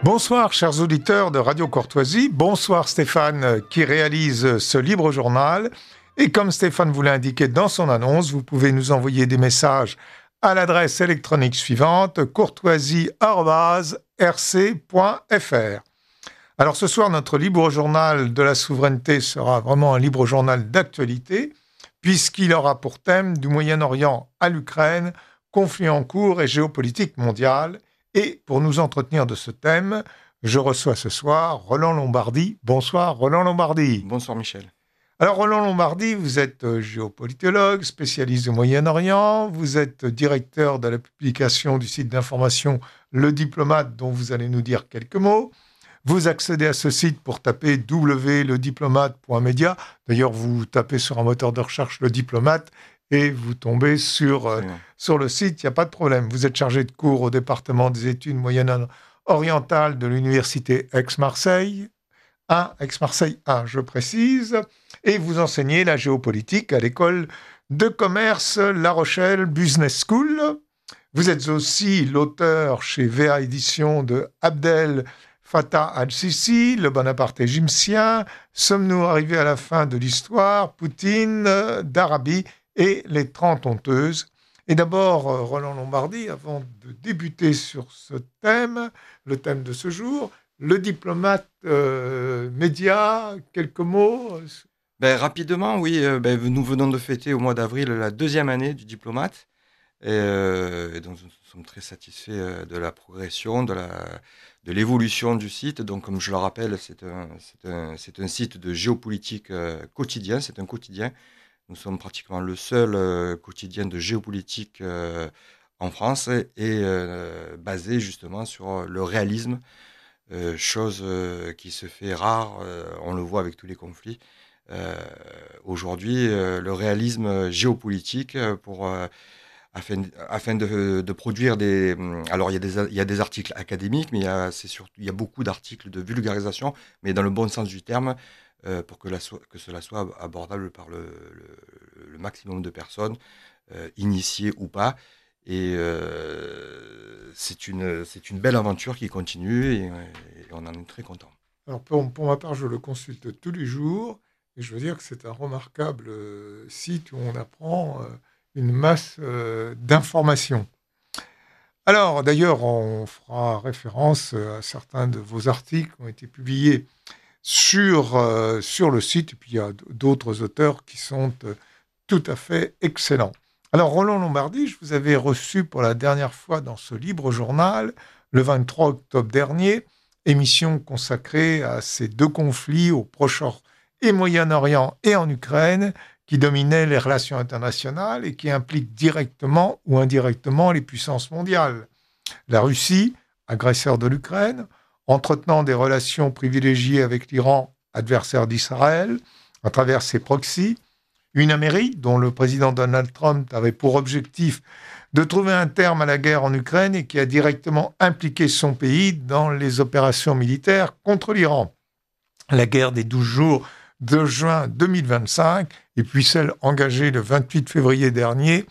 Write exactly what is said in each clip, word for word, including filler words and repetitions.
Bonsoir chers auditeurs de Radio Courtoisie, bonsoir Stéphane qui réalise ce libre journal. Et comme Stéphane vous l'a indiqué dans son annonce, vous pouvez nous envoyer des messages à l'adresse électronique suivante, courtoisie arobase r c point f r. Alors ce soir, notre libre journal de la souveraineté sera vraiment un libre journal d'actualité, puisqu'il aura pour thème du Moyen-Orient à l'Ukraine, conflit en cours et géopolitique mondiale. Et pour nous entretenir de ce thème, je reçois ce soir Roland Lombardi. Bonsoir Roland Lombardi. Bonsoir Michel. Alors Roland Lombardi, vous êtes géopolitologue, spécialiste du Moyen-Orient, vous êtes directeur de la publication du site d'information Le Diplomate, dont vous allez nous dire quelques mots. Vous accédez à ce site pour taper w w w point le diplomate point media. D'ailleurs, vous tapez sur un moteur de recherche Le Diplomate et vous tombez sur, euh, sur le site, il n'y a pas de problème. Vous êtes chargé de cours au département des études moyen-orientales de l'université Aix-Marseille, un, Aix-Marseille un, je précise, et vous enseignez la géopolitique à l'école de commerce La Rochelle Business School. Vous êtes aussi l'auteur chez V A Éditions de Abdel Fattah al-Sisi, le Bonaparte égyptien, Sommes-nous arrivés à la fin de l'histoire, Poutine, d'Arabie et les trente honteuses. Et d'abord, Roland Lombardi, avant de débuter sur ce thème, le thème de ce jour, le diplomate euh, média, quelques mots. Ben, rapidement, oui, euh, ben, nous venons de fêter au mois d'avril la deuxième année du diplomate. Et, euh, et donc, nous sommes très satisfaits euh, de la progression, de, la, de l'évolution du site. Donc, comme je le rappelle, c'est un, c'est un, c'est un site de géopolitique euh, quotidien, c'est un quotidien. Nous sommes pratiquement le seul euh, quotidien de géopolitique euh, en France et euh, basé justement sur le réalisme, euh, chose euh, qui se fait rare, euh, on le voit avec tous les conflits. Euh, aujourd'hui, euh, le réalisme géopolitique pour... Euh, Afin, afin de, de produire des... Alors, il y, a des, il y a des articles académiques, mais il y a, c'est surtout, il y a beaucoup d'articles de vulgarisation, mais dans le bon sens du terme, euh, pour que, la, que cela soit abordable par le, le, le maximum de personnes, euh, initiées ou pas. Et euh, c'est, une, c'est une belle aventure qui continue et, et on en est très content. Alors, pour, pour ma part, je le consulte tous les jours et je veux dire que c'est un remarquable site où on apprend... Euh, une masse euh, d'informations. Alors, d'ailleurs, on fera référence à certains de vos articles qui ont été publiés sur, euh, sur le site, et puis il y a d'autres auteurs qui sont euh, tout à fait excellents. Alors, Roland Lombardi, je vous avais reçu pour la dernière fois dans ce libre journal, le vingt-trois octobre dernier, émission consacrée à ces deux conflits au Proche-Orient et Moyen-Orient et en Ukraine, qui dominait les relations internationales et qui implique directement ou indirectement les puissances mondiales. La Russie, agresseur de l'Ukraine, entretenant des relations privilégiées avec l'Iran, adversaire d'Israël, à travers ses proxys, une Amérique dont le président Donald Trump avait pour objectif de trouver un terme à la guerre en Ukraine et qui a directement impliqué son pays dans les opérations militaires contre l'Iran. La guerre des douze jours de juin deux mille vingt-cinq, et puis celle engagée le vingt-huit février dernier,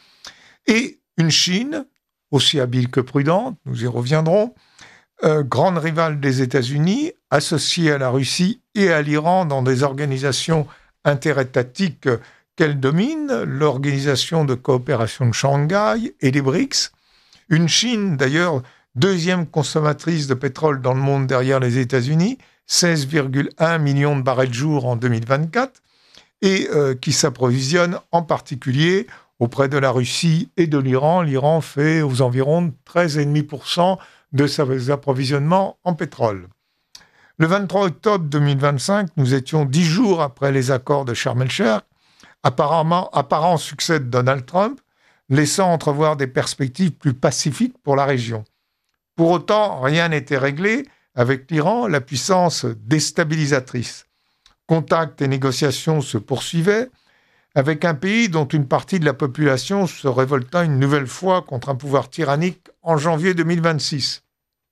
et une Chine, aussi habile que prudente, nous y reviendrons, euh, grande rivale des États-Unis, associée à la Russie et à l'Iran dans des organisations interétatiques qu'elle domine, l'Organisation de coopération de Shanghai et les BRICS, une Chine d'ailleurs deuxième consommatrice de pétrole dans le monde derrière les États-Unis, seize virgule un millions de barils jour en deux mille vingt-quatre, et euh, qui s'approvisionne en particulier auprès de la Russie et de l'Iran. L'Iran fait aux environs de treize virgule cinq pour cent de ses approvisionnements en pétrole. Le vingt-trois octobre deux mille vingt-cinq, nous étions dix jours après les accords de Sharm el-Sheikh, apparemment apparent succès de Donald Trump, laissant entrevoir des perspectives plus pacifiques pour la région. Pour autant, rien n'était réglé avec l'Iran, la puissance déstabilisatrice. Contacts et négociations se poursuivaient avec un pays dont une partie de la population se révolta une nouvelle fois contre un pouvoir tyrannique en janvier deux mille vingt-six.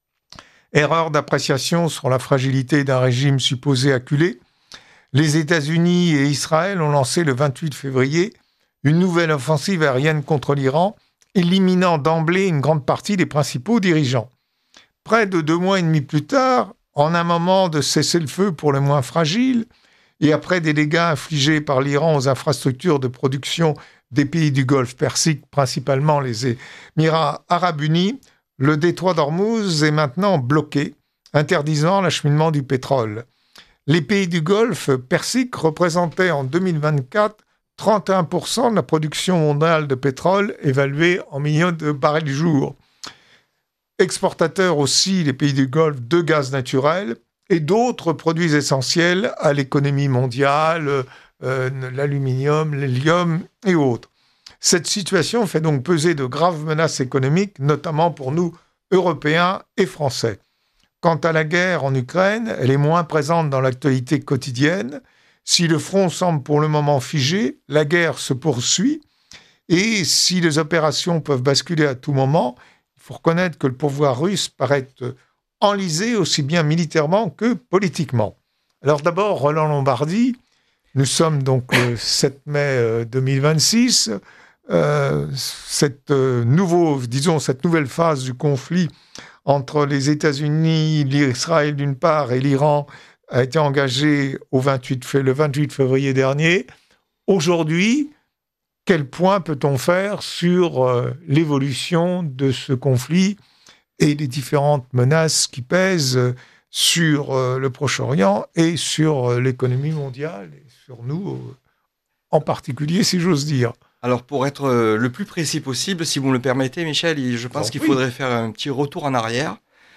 Erreur d'appréciation sur la fragilité d'un régime supposé acculé, les États-Unis et Israël ont lancé le vingt-huit février une nouvelle offensive aérienne contre l'Iran, éliminant d'emblée une grande partie des principaux dirigeants. près de deux mois et demi plus tard, en un moment de cessez-le-feu pour les moins fragiles, et après des dégâts infligés par l'Iran aux infrastructures de production des pays du Golfe Persique, principalement les Émirats arabes unis, le détroit d'Ormuz est maintenant bloqué, interdisant l'acheminement du pétrole. Les pays du Golfe Persique représentaient en deux mille vingt-quatre trente et un pour cent de la production mondiale de pétrole, évaluée en millions de barils jour. Exportateurs aussi, les pays du Golfe, de gaz naturel et d'autres produits essentiels à l'économie mondiale, euh, l'aluminium, l'hélium et autres. Cette situation fait donc peser de graves menaces économiques, notamment pour nous, Européens et Français. Quant à la guerre en Ukraine, elle est moins présente dans l'actualité quotidienne. Si le front semble pour le moment figé, la guerre se poursuit. Et si les opérations peuvent basculer à tout moment, il faut reconnaître que le pouvoir russe paraît enlisé aussi bien militairement que politiquement. Alors d'abord, Roland Lombardi, nous sommes donc le sept mai deux mille vingt-six. Euh, cette, euh, nouveau, disons, cette nouvelle phase du conflit entre les États-Unis, l'Israël d'une part et l'Iran a été engagée au vingt-huit, le vingt-huit février dernier. Aujourd'hui, quel point peut-on faire sur euh, l'évolution de ce conflit et les différentes menaces qui pèsent sur euh, le Proche-Orient et sur euh, l'économie mondiale, et sur nous euh, en particulier, si j'ose dire? Alors, pour être euh, le plus précis possible, si vous me le permettez, Michel, il- je pense Oh, qu'il oui. faudrait faire un petit retour en arrière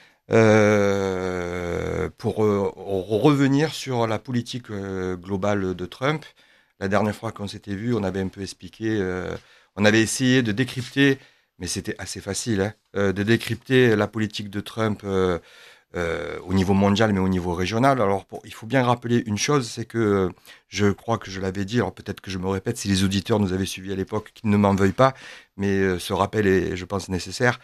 euh, pour euh, revenir sur la politique euh, globale de Trump. La dernière fois qu'on s'était vu, on avait un peu expliqué, euh, on avait essayé de décrypter, mais c'était assez facile, hein, euh, de décrypter la politique de Trump euh, euh, au niveau mondial, mais au niveau régional. Alors, pour- il faut bien rappeler une chose, c'est que euh, je crois que je l'avais dit, alors peut-être que je me répète, si les auditeurs nous avaient suivis à l'époque, qu'ils ne m'en veuillent pas, mais euh, ce rappel est, je pense, nécessaire.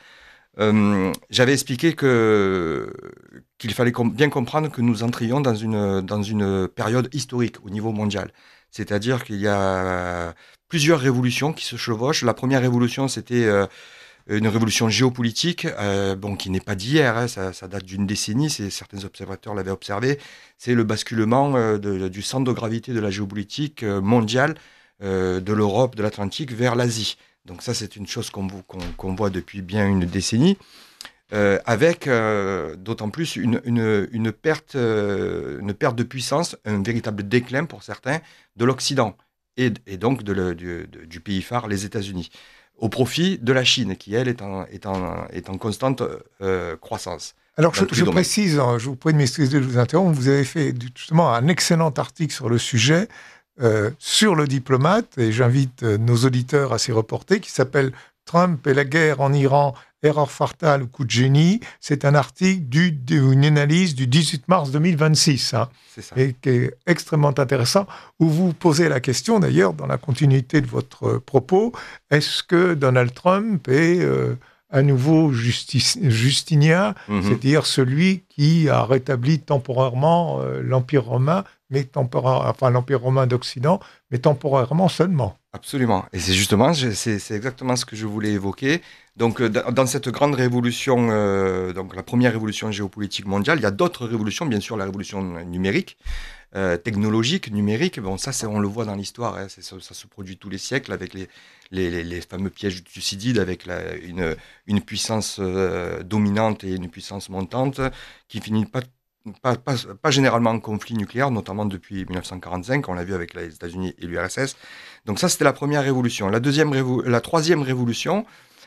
Euh, j'avais expliqué que qu'il fallait com- bien comprendre que nous entrions dans une, dans une période historique au niveau mondial. C'est-à-dire qu'il y a plusieurs révolutions qui se chevauchent. La première révolution, c'était euh, une révolution géopolitique, euh, bon, qui n'est pas d'hier, hein, ça, ça date d'une décennie, c'est, certains observateurs l'avaient observé. C'est le basculement euh, de- du centre de gravité de la géopolitique euh, mondiale, euh, de l'Europe, de l'Atlantique, vers l'Asie. Donc ça, c'est une chose qu'on, vo- qu'on- qu'on voit depuis bien une décennie, euh, avec euh, d'autant plus une, une- une perte, euh, une perte de puissance, un véritable déclin pour certains de l'Occident et, et donc de le- du, de- du pays phare, les États-Unis, au profit de la Chine, qui elle est en, est en, est en constante euh, croissance Alors, je, dans tous les je domaines. précise, hein, je vous prie de m'excuser de vous interrompre, vous avez fait du- justement un excellent article sur le sujet, euh, sur le diplomate, et j'invite euh, nos auditeurs à s'y reporter, qui s'appelle Trump et la guerre en Iran, erreur fatale ou coup de génie. C'est un article du, d'une analyse du dix-huit mars deux mille vingt-six, hein, C'est ça. et qui est extrêmement intéressant, où vous posez la question, d'ailleurs, dans la continuité de votre euh, propos, est-ce que Donald Trump est euh, à nouveau justice, justinien, Mhm. c'est-à-dire celui qui a rétabli temporairement euh, l'Empire romain, mais temporaire, enfin l'Empire romain d'Occident, mais temporairement seulement. Absolument. Et c'est justement, je- c'est c'est exactement ce que je voulais évoquer. Donc, euh, dans dans cette grande révolution, euh, donc la première révolution géopolitique mondiale, il y a d'autres révolutions, bien sûr, la révolution numérique, euh, technologique, numérique. Bon, ça, c'est- on le voit dans l'histoire, hein, c'est- ça, ça se produit tous les siècles avec les, les, les- les fameux pièges du Thucydide, avec la- une, une puissance euh, dominante et une puissance montante qui finit pas, pas, pas, pas généralement en conflit nucléaire, notamment depuis mille neuf cent quarante-cinq, on l'a vu avec les États-Unis et l'U R S S. Donc ça, c'était la première révolution. La, deuxième révo- la troisième révolution,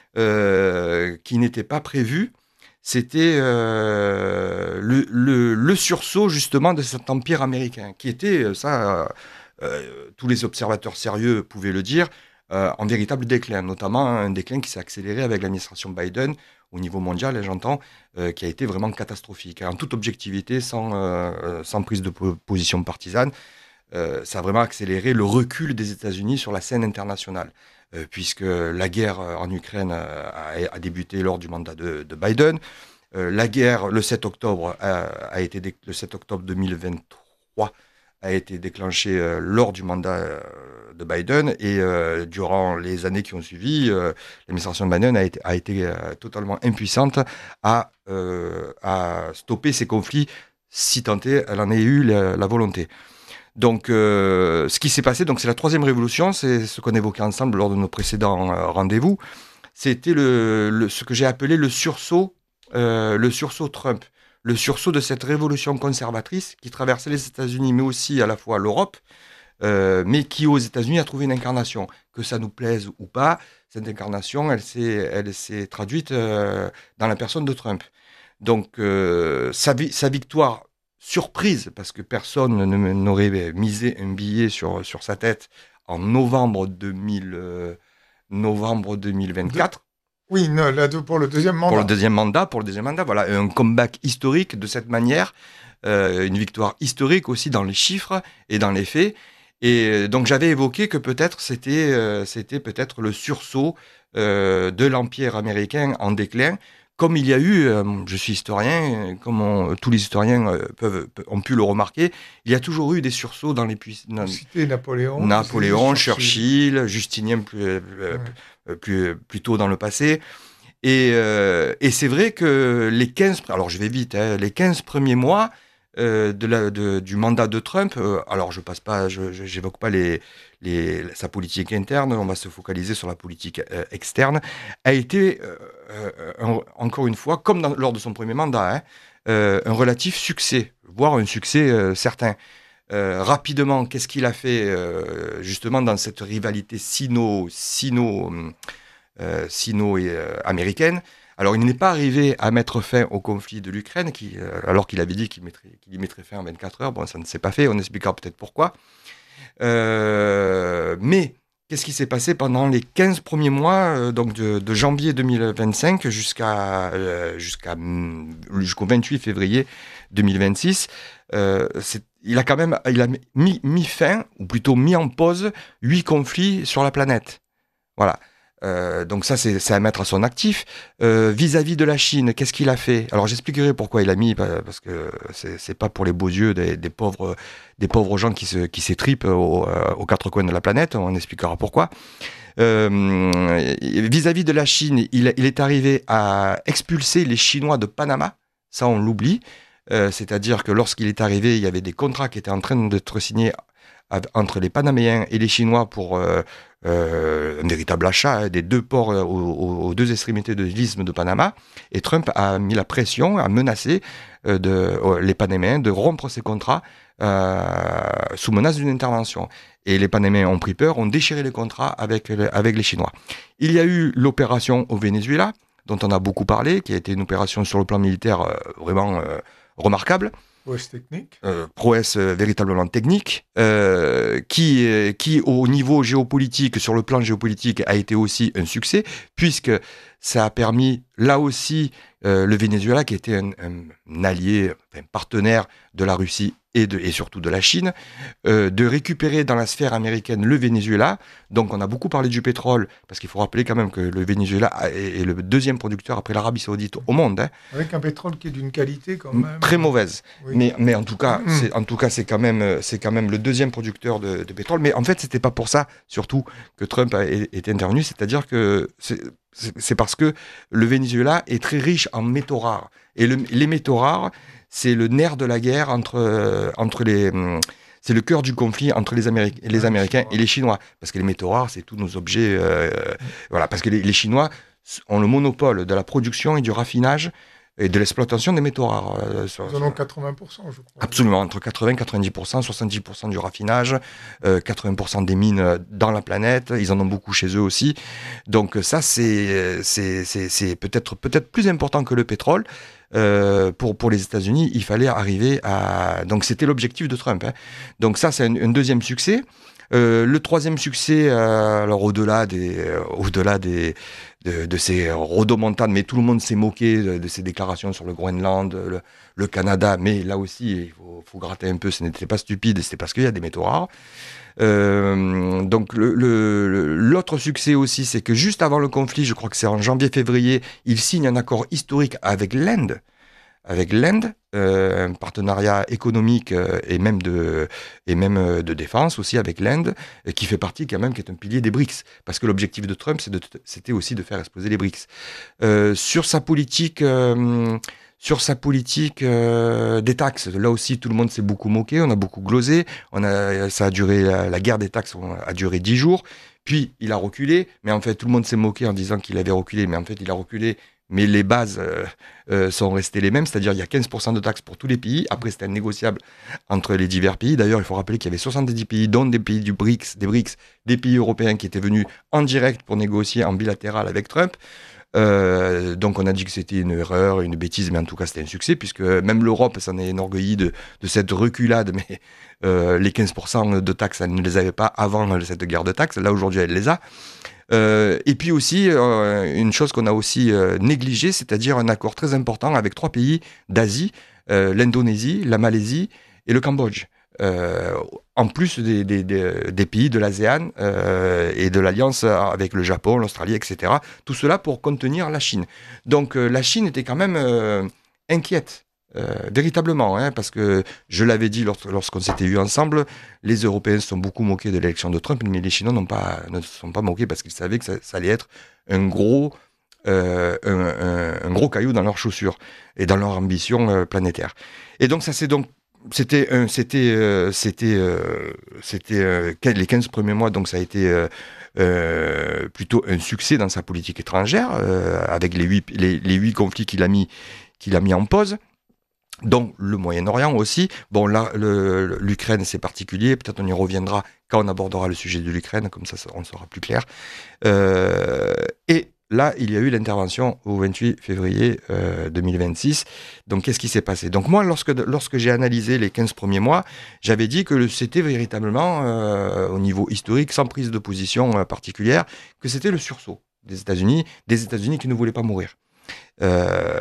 euh, qui n'était pas prévue, c'était euh, le, le- le sursaut justement de cet empire américain, qui était, euh, ça, euh, euh, tous les observateurs sérieux pouvaient le dire, euh, en véritable déclin, notamment un déclin qui s'est accéléré avec l'administration Biden au niveau mondial, et j'entends, euh, qui a été vraiment catastrophique. En toute objectivité, sans, euh, euh, sans prise de po- position partisane, euh, ça a vraiment accéléré le recul des États-Unis sur la scène internationale, euh, puisque la guerre euh, en Ukraine euh, a, a débuté lors du mandat de, de Biden. Euh, la guerre, le sept octobre, a, a été dé- le sept octobre deux mille vingt-trois a été déclenché euh, lors du mandat euh, de Biden et euh, durant les années qui ont suivi, euh, l'administration de Biden a été, a été euh, totalement impuissante à, euh, à stopper ces conflits si tant est elle en ait eu la, la volonté. Donc, euh, ce qui s'est passé, donc c'est la troisième révolution, c'est ce qu'on évoquait ensemble lors de nos précédents euh, rendez-vous. C'était le, le, ce que j'ai appelé le sursaut, euh, le sursaut Trump, le sursaut de cette révolution conservatrice qui traversait les États-Unis, mais aussi à la fois l'Europe, euh, mais qui aux États-Unis a trouvé une incarnation. Que ça nous plaise ou pas, cette incarnation, elle s'est, elle s'est traduite euh, dans la personne de Trump. Donc, euh, sa, vi- sa victoire surprise, parce que personne ne- n'aurait misé un billet sur, sur sa tête en novembre deux mille, euh, novembre deux mille vingt-quatre. De... Oui, non, là, pour le deuxième mandat. Pour le deuxième mandat, pour le deuxième mandat, voilà, un comeback historique de cette manière, euh, une victoire historique aussi dans les chiffres et dans les faits. Et donc j'avais évoqué que peut-être c'était, euh, c'était peut-être le sursaut euh, de l'empire américain en déclin, comme il y a eu, euh, je suis historien, comme on, tous les historiens euh, peuvent, ont pu le remarquer, il y a toujours eu des sursauts dans les puissances. Citer Napoléon. Napoléon, Churchill, Churchill, Justinien plus, euh, ouais. plus, plus tôt dans le passé. Et, euh, et c'est vrai que les quinze, alors je vais vite, hein, les quinze premiers mois euh, de la, de, du mandat de Trump, euh, alors je passe pas, je, je, j'évoque pas les, les, sa politique interne, on va se focaliser sur la politique euh, externe, a été, euh, euh, un, encore une fois, comme dans, lors de son premier mandat, hein, euh, un relatif succès, voire un succès euh, certain. Euh, rapidement, qu'est-ce qu'il a fait euh, justement dans cette rivalité sino, sino Euh, sino-américaine. Euh, Alors, il n'est pas arrivé à mettre fin au conflit de l'Ukraine, qui, euh, alors qu'il avait dit qu'il, mettrait, qu'il y mettrait fin en vingt-quatre heures. Bon, ça ne s'est pas fait, on expliquera peut-être pourquoi. Euh, mais, qu'est-ce qui s'est passé pendant les quinze premiers mois, euh, donc de, de janvier deux mille vingt-cinq jusqu'à, euh, jusqu'à, jusqu'au vingt-huit février deux mille vingt-six euh, c'est, il a quand même il a mis, mis fin, ou plutôt mis en pause, huit conflits sur la planète. Voilà. Euh, donc ça, c'est, c'est à mettre à son actif. Euh, vis-à-vis de la Chine, qu'est-ce qu'il a fait ? Alors j'expliquerai pourquoi il a mis, parce que c'est, c'est pas pour les beaux yeux des, des pauvres, des pauvres gens qui se, qui s'étripent aux, aux quatre coins de la planète. On expliquera pourquoi. Euh, vis-à-vis de la Chine, il, il est arrivé à expulser les Chinois de Panama. Ça, on l'oublie. Euh, c'est-à-dire que lorsqu'il est arrivé, il y avait des contrats qui étaient en train d'être signés entre les Panaméens et les Chinois pour euh, euh, un véritable achat hein, des deux ports euh, aux, aux deux extrémités de l'isthme de Panama. Et Trump a mis la pression, a menacé euh, de, euh, les Panaméens de rompre ces contrats euh, sous menace d'une intervention. Et les Panaméens ont pris peur, ont déchiré les contrats avec, avec les Chinois. Il y a eu l'opération au Venezuela, dont on a beaucoup parlé, qui a été une opération sur le plan militaire euh, vraiment euh, remarquable. Prouesse technique. Euh, prouesse euh, véritablement technique, euh, qui, euh, qui au niveau géopolitique, sur le plan géopolitique, a été aussi un succès, puisque ça a permis, là aussi, euh, le Venezuela, qui était un, un allié, un partenaire de la Russie et, de, et surtout de la Chine, euh, de récupérer dans la sphère américaine le Venezuela. Donc on a beaucoup parlé du pétrole, parce qu'il faut rappeler quand même que le Venezuela est, est le deuxième producteur après l'Arabie Saoudite au monde. Hein. Avec un pétrole qui est d'une qualité quand même... Très mauvaise. Oui. Mais, mais en tout cas, mmh. c'est, en tout cas c'est, quand même, c'est quand même le deuxième producteur de, de pétrole. Mais en fait, ce n'était pas pour ça, surtout, que Trump a été intervenu. C'est-à-dire que c'est, c'est, c'est parce que le Venezuela est très riche en métaux rares. Et le, les métaux rares, c'est le nerf de la guerre entre, euh, entre les... C'est le cœur du conflit entre les, Améric- les Américains et les Chinois. Parce que les métaux rares, c'est tous nos objets... Euh, mmh. Voilà, parce que les, les Chinois ont le monopole de la production et du raffinage et de l'exploitation des métaux rares. Euh, Ils en ont quatre-vingts pour cent, je crois. Absolument, entre quatre-vingts et quatre-vingt-dix pour cent, soixante-dix pour cent du raffinage, euh, quatre-vingts pour cent des mines dans la planète, ils en ont beaucoup chez eux aussi. Donc ça, c'est, c'est, c'est, c'est peut-être, peut-être plus important que le pétrole. Euh, pour, pour les États-Unis, il fallait arriver à... Donc c'était l'objectif de Trump. Hein. Donc ça, c'est un, un deuxième succès. Euh, le troisième succès, euh, alors au-delà des, euh, au-delà des, de, de ces rodomontades, mais tout le monde s'est moqué de, de ces déclarations sur le Groenland, le, le Canada, mais là aussi, il faut, faut gratter un peu, ce n'était pas stupide, c'était parce qu'il y a des métaux rares. Euh, donc le, le, l'autre succès aussi, c'est que juste avant le conflit, je crois que c'est en janvier-février, il signe un accord historique avec l'Inde. avec l'Inde, euh, un partenariat économique euh, et même de et même euh, de défense aussi avec l'Inde, euh, qui fait partie quand même, qui est un pilier des BRICS, parce que l'objectif de Trump, c'est de, c'était aussi de faire exploser les BRICS. Euh, sur sa politique. Euh, Sur sa politique euh, des taxes, là aussi tout le monde s'est beaucoup moqué, on a beaucoup glosé, on a, ça a duré, la, la guerre des taxes a duré dix jours, puis il a reculé, mais en fait tout le monde s'est moqué en disant qu'il avait reculé, mais en fait il a reculé, mais les bases euh, euh, sont restées les mêmes, c'est-à-dire il y a quinze pour cent de taxes pour tous les pays, après c'était négociable entre les divers pays, d'ailleurs il faut rappeler qu'il y avait soixante-dix pays, dont des pays du BRICS, des BRICS, des pays européens qui étaient venus en direct pour négocier en bilatéral avec Trump. Euh, donc on a dit que c'était une erreur, une bêtise, mais en tout cas c'était un succès, puisque même l'Europe s'en est enorgueillie de, de cette reculade, mais euh, les quinze pour cent de taxes, elle ne les avait pas avant cette guerre de taxes, là aujourd'hui elle les a. Euh, et puis aussi, euh, une chose qu'on a aussi euh, négligée, c'est-à-dire un accord très important avec trois pays d'Asie, euh, l'Indonésie, la Malaisie et le Cambodge. Euh, en plus des, des, des, des pays de l'ASEAN euh, et de l'alliance avec le Japon, l'Australie, et cetera. Tout cela pour contenir la Chine. Donc euh, la Chine était quand même euh, inquiète, euh, véritablement, hein, parce que je l'avais dit lors, lorsqu'on s'était vu ensemble, les Européens se sont beaucoup moqués de l'élection de Trump, mais les Chinois n'ont pas, ne se sont pas moqués parce qu'ils savaient que ça, ça allait être un gros, euh, un, un, un gros caillou dans leurs chaussures et dans leur ambition euh, planétaire. Et donc ça s'est donc C'était, euh, c'était, euh, c'était, euh, c'était euh, les quinze premiers mois, donc ça a été euh, euh, plutôt un succès dans sa politique étrangère, euh, avec les huit, les, les huit conflits qu'il a mis, qu'il a mis en pause. Donc le Moyen-Orient aussi. Bon, là, le, l'Ukraine, c'est particulier. Peut-être on y reviendra quand on abordera le sujet de l'Ukraine, comme ça, on sera plus clair. Euh, et là, il y a eu l'intervention au vingt-huit février euh, deux mille vingt-six. Donc, qu'est-ce qui s'est passé ? Donc, moi, lorsque, lorsque j'ai analysé les quinze premiers mois, j'avais dit que c'était véritablement, euh, au niveau historique, sans prise de position euh, particulière, que c'était le sursaut des États-Unis, des États-Unis qui ne voulaient pas mourir. Euh,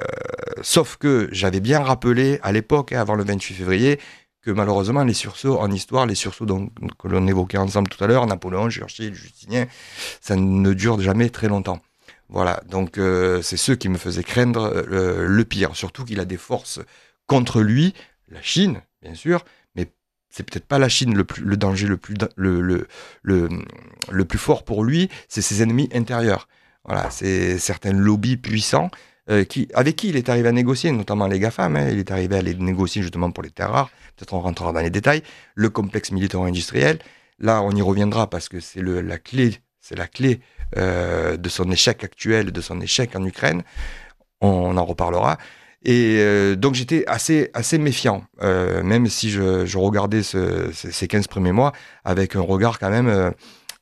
sauf que j'avais bien rappelé à l'époque, hein, avant le vingt-huit février, que malheureusement, les sursauts en histoire, les sursauts dont, que l'on évoquait ensemble tout à l'heure, Napoléon, Churchill, Justinien, ça ne dure jamais très longtemps. Voilà, donc euh, c'est ceux qui me faisaient craindre euh, le pire, surtout qu'il a des forces contre lui, la Chine, bien sûr, mais c'est peut-être pas la Chine le, plus, le danger le plus, le, le, le, le plus fort pour lui, c'est ses ennemis intérieurs. Voilà, c'est certains lobbies puissants euh, qui, avec qui il est arrivé à négocier, notamment les GAFAM, hein, il est arrivé à les négocier justement pour les terres rares, peut-être on rentrera dans les détails, le complexe militaro-industriel, là on y reviendra parce que c'est le, la clé, c'est la clé euh, de son échec actuel, de son échec en Ukraine, on, on en reparlera. Et euh, donc j'étais assez, assez méfiant, euh, même si je, je regardais ce, ces quinze premiers mois avec un regard quand même euh,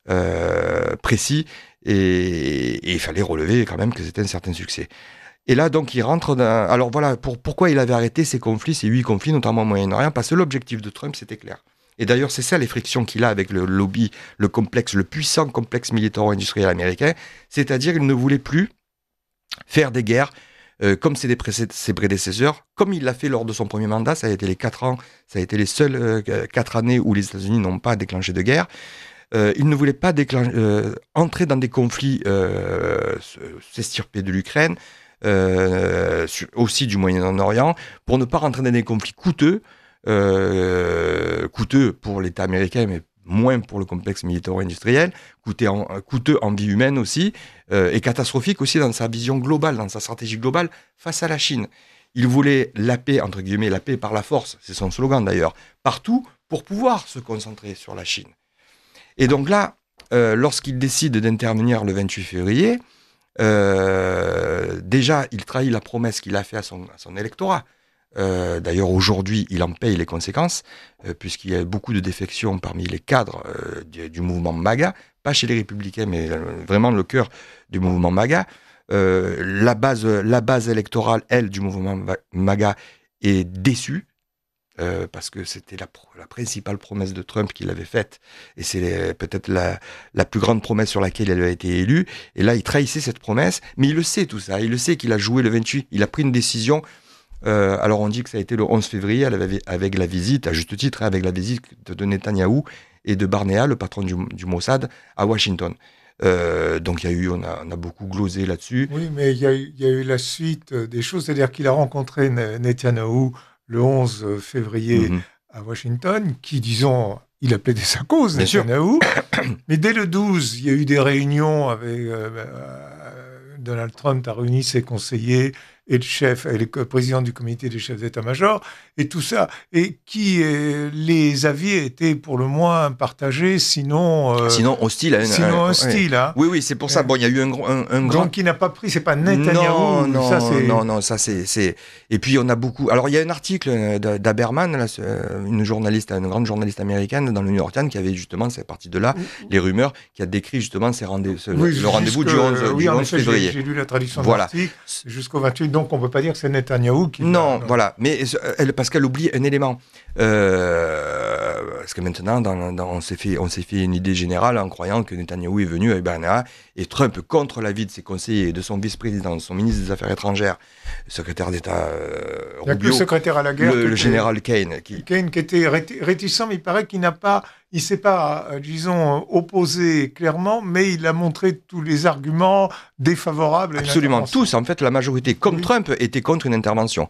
euh, précis, et il fallait relever quand même que c'était un certain succès. Et là, donc, il rentre dans... Alors voilà, pour, pourquoi il avait arrêté ces conflits, ces huit conflits, notamment au Moyen-Orient, parce que l'objectif de Trump, c'était clair. Et d'ailleurs, c'est ça les frictions qu'il a avec le lobby, le complexe, le puissant complexe militaro-industriel américain, c'est-à-dire qu'il ne voulait plus faire des guerres euh, comme ses, ses prédécesseurs, comme il l'a fait lors de son premier mandat, ça a été les quatre ans, ça a été les seules euh, quatre années où les États-Unis n'ont pas déclenché de guerre. Euh, il ne voulait pas déclen- euh, entrer dans des conflits, euh, s'extirper de l'Ukraine, euh, aussi du Moyen-Orient, pour ne pas rentrer dans des conflits coûteux, euh, coûteux pour l'État américain, mais moins pour le complexe militaro-industriel, coûteux en, coûteux en vie humaine aussi, euh, et catastrophique aussi dans sa vision globale, dans sa stratégie globale face à la Chine. Il voulait la paix, entre guillemets, la paix par la force, c'est son slogan d'ailleurs, partout, pour pouvoir se concentrer sur la Chine. Et donc là, euh, lorsqu'il décide d'intervenir le vingt-huit février, euh, déjà, il trahit la promesse qu'il a faite à son, à son électorat. Euh, d'ailleurs, aujourd'hui, il en paye les conséquences, euh, puisqu'il y a beaucoup de défections parmi les cadres euh, du, du mouvement MAGA, pas chez les Républicains, mais euh, vraiment le cœur du mouvement MAGA. Euh, la base, la base électorale, elle, du mouvement MAGA est déçue. Euh, parce que c'était la, la principale promesse de Trump qu'il avait faite, et c'est les, peut-être la, la plus grande promesse sur laquelle il a été élu, et là il trahissait cette promesse, mais il le sait tout ça, il le sait qu'il a joué le vingt-huit, il a pris une décision, euh, alors on dit que ça a été le onze février, avec, avec la visite, à juste titre, avec la visite de Netanyahou et de Barnea, le patron du, du Mossad, à Washington. Euh, donc il y a eu, on a, on a beaucoup glosé là-dessus. Oui, mais il y a eu, il y a eu la suite des choses, c'est-à-dire qu'il a rencontré Netanyahou le onze février Mm-hmm. à Washington, qui, disons, il a plaidé sa cause, Bien Netanyahou. Mais dès le douze, il y a eu des réunions avec euh, euh, Donald Trump a réuni ses conseillers et le chef, et le président du comité des chefs d'état-major, et tout ça, et qui euh, les avis étaient pour le moins partagés, sinon euh, sinon hostile. Hein, sinon euh, hostile. ouais. Hein. Oui, oui, c'est pour ça. Euh, Bon, il y a eu un, un, un grand. Donc, il n'a pas pris, c'est pas Netanyahou. Non, non, ça, c'est... non, non, ça c'est, c'est. Et puis on a beaucoup. Alors il y a un article d'Haberman, là, une journaliste, une grande journaliste américaine dans le New York Times, qui avait justement, c'est parti de là, les rumeurs, qui a décrit justement ces rendez- ce, oui, le rendez-vous du onze, oui, du en onze effet, février. J'ai, j'ai lu la traduction voilà. de l'article jusqu'au vingt-huit, donc on ne peut pas dire que c'est Netanyahou qui... Non, non, voilà, mais elle, parce qu'elle oublie un élément. Euh, parce que maintenant, dans, dans, on, s'est fait, on s'est fait une idée générale en croyant que Netanyahou est venu avec Barnea et Trump, contre l'avis de ses conseillers et de son vice-président, de son ministre des Affaires étrangères, secrétaire d'État euh, Il y a Rubio, que le secrétaire à la guerre, le, le était, général Kane, qui... Kane, qui était réticent, mais il paraît qu'il n'a pas, il s'est pas, disons, opposé clairement, mais il a montré tous les arguments défavorables. Absolument tous, en fait, la majorité, comme oui. Trump, était contre une intervention.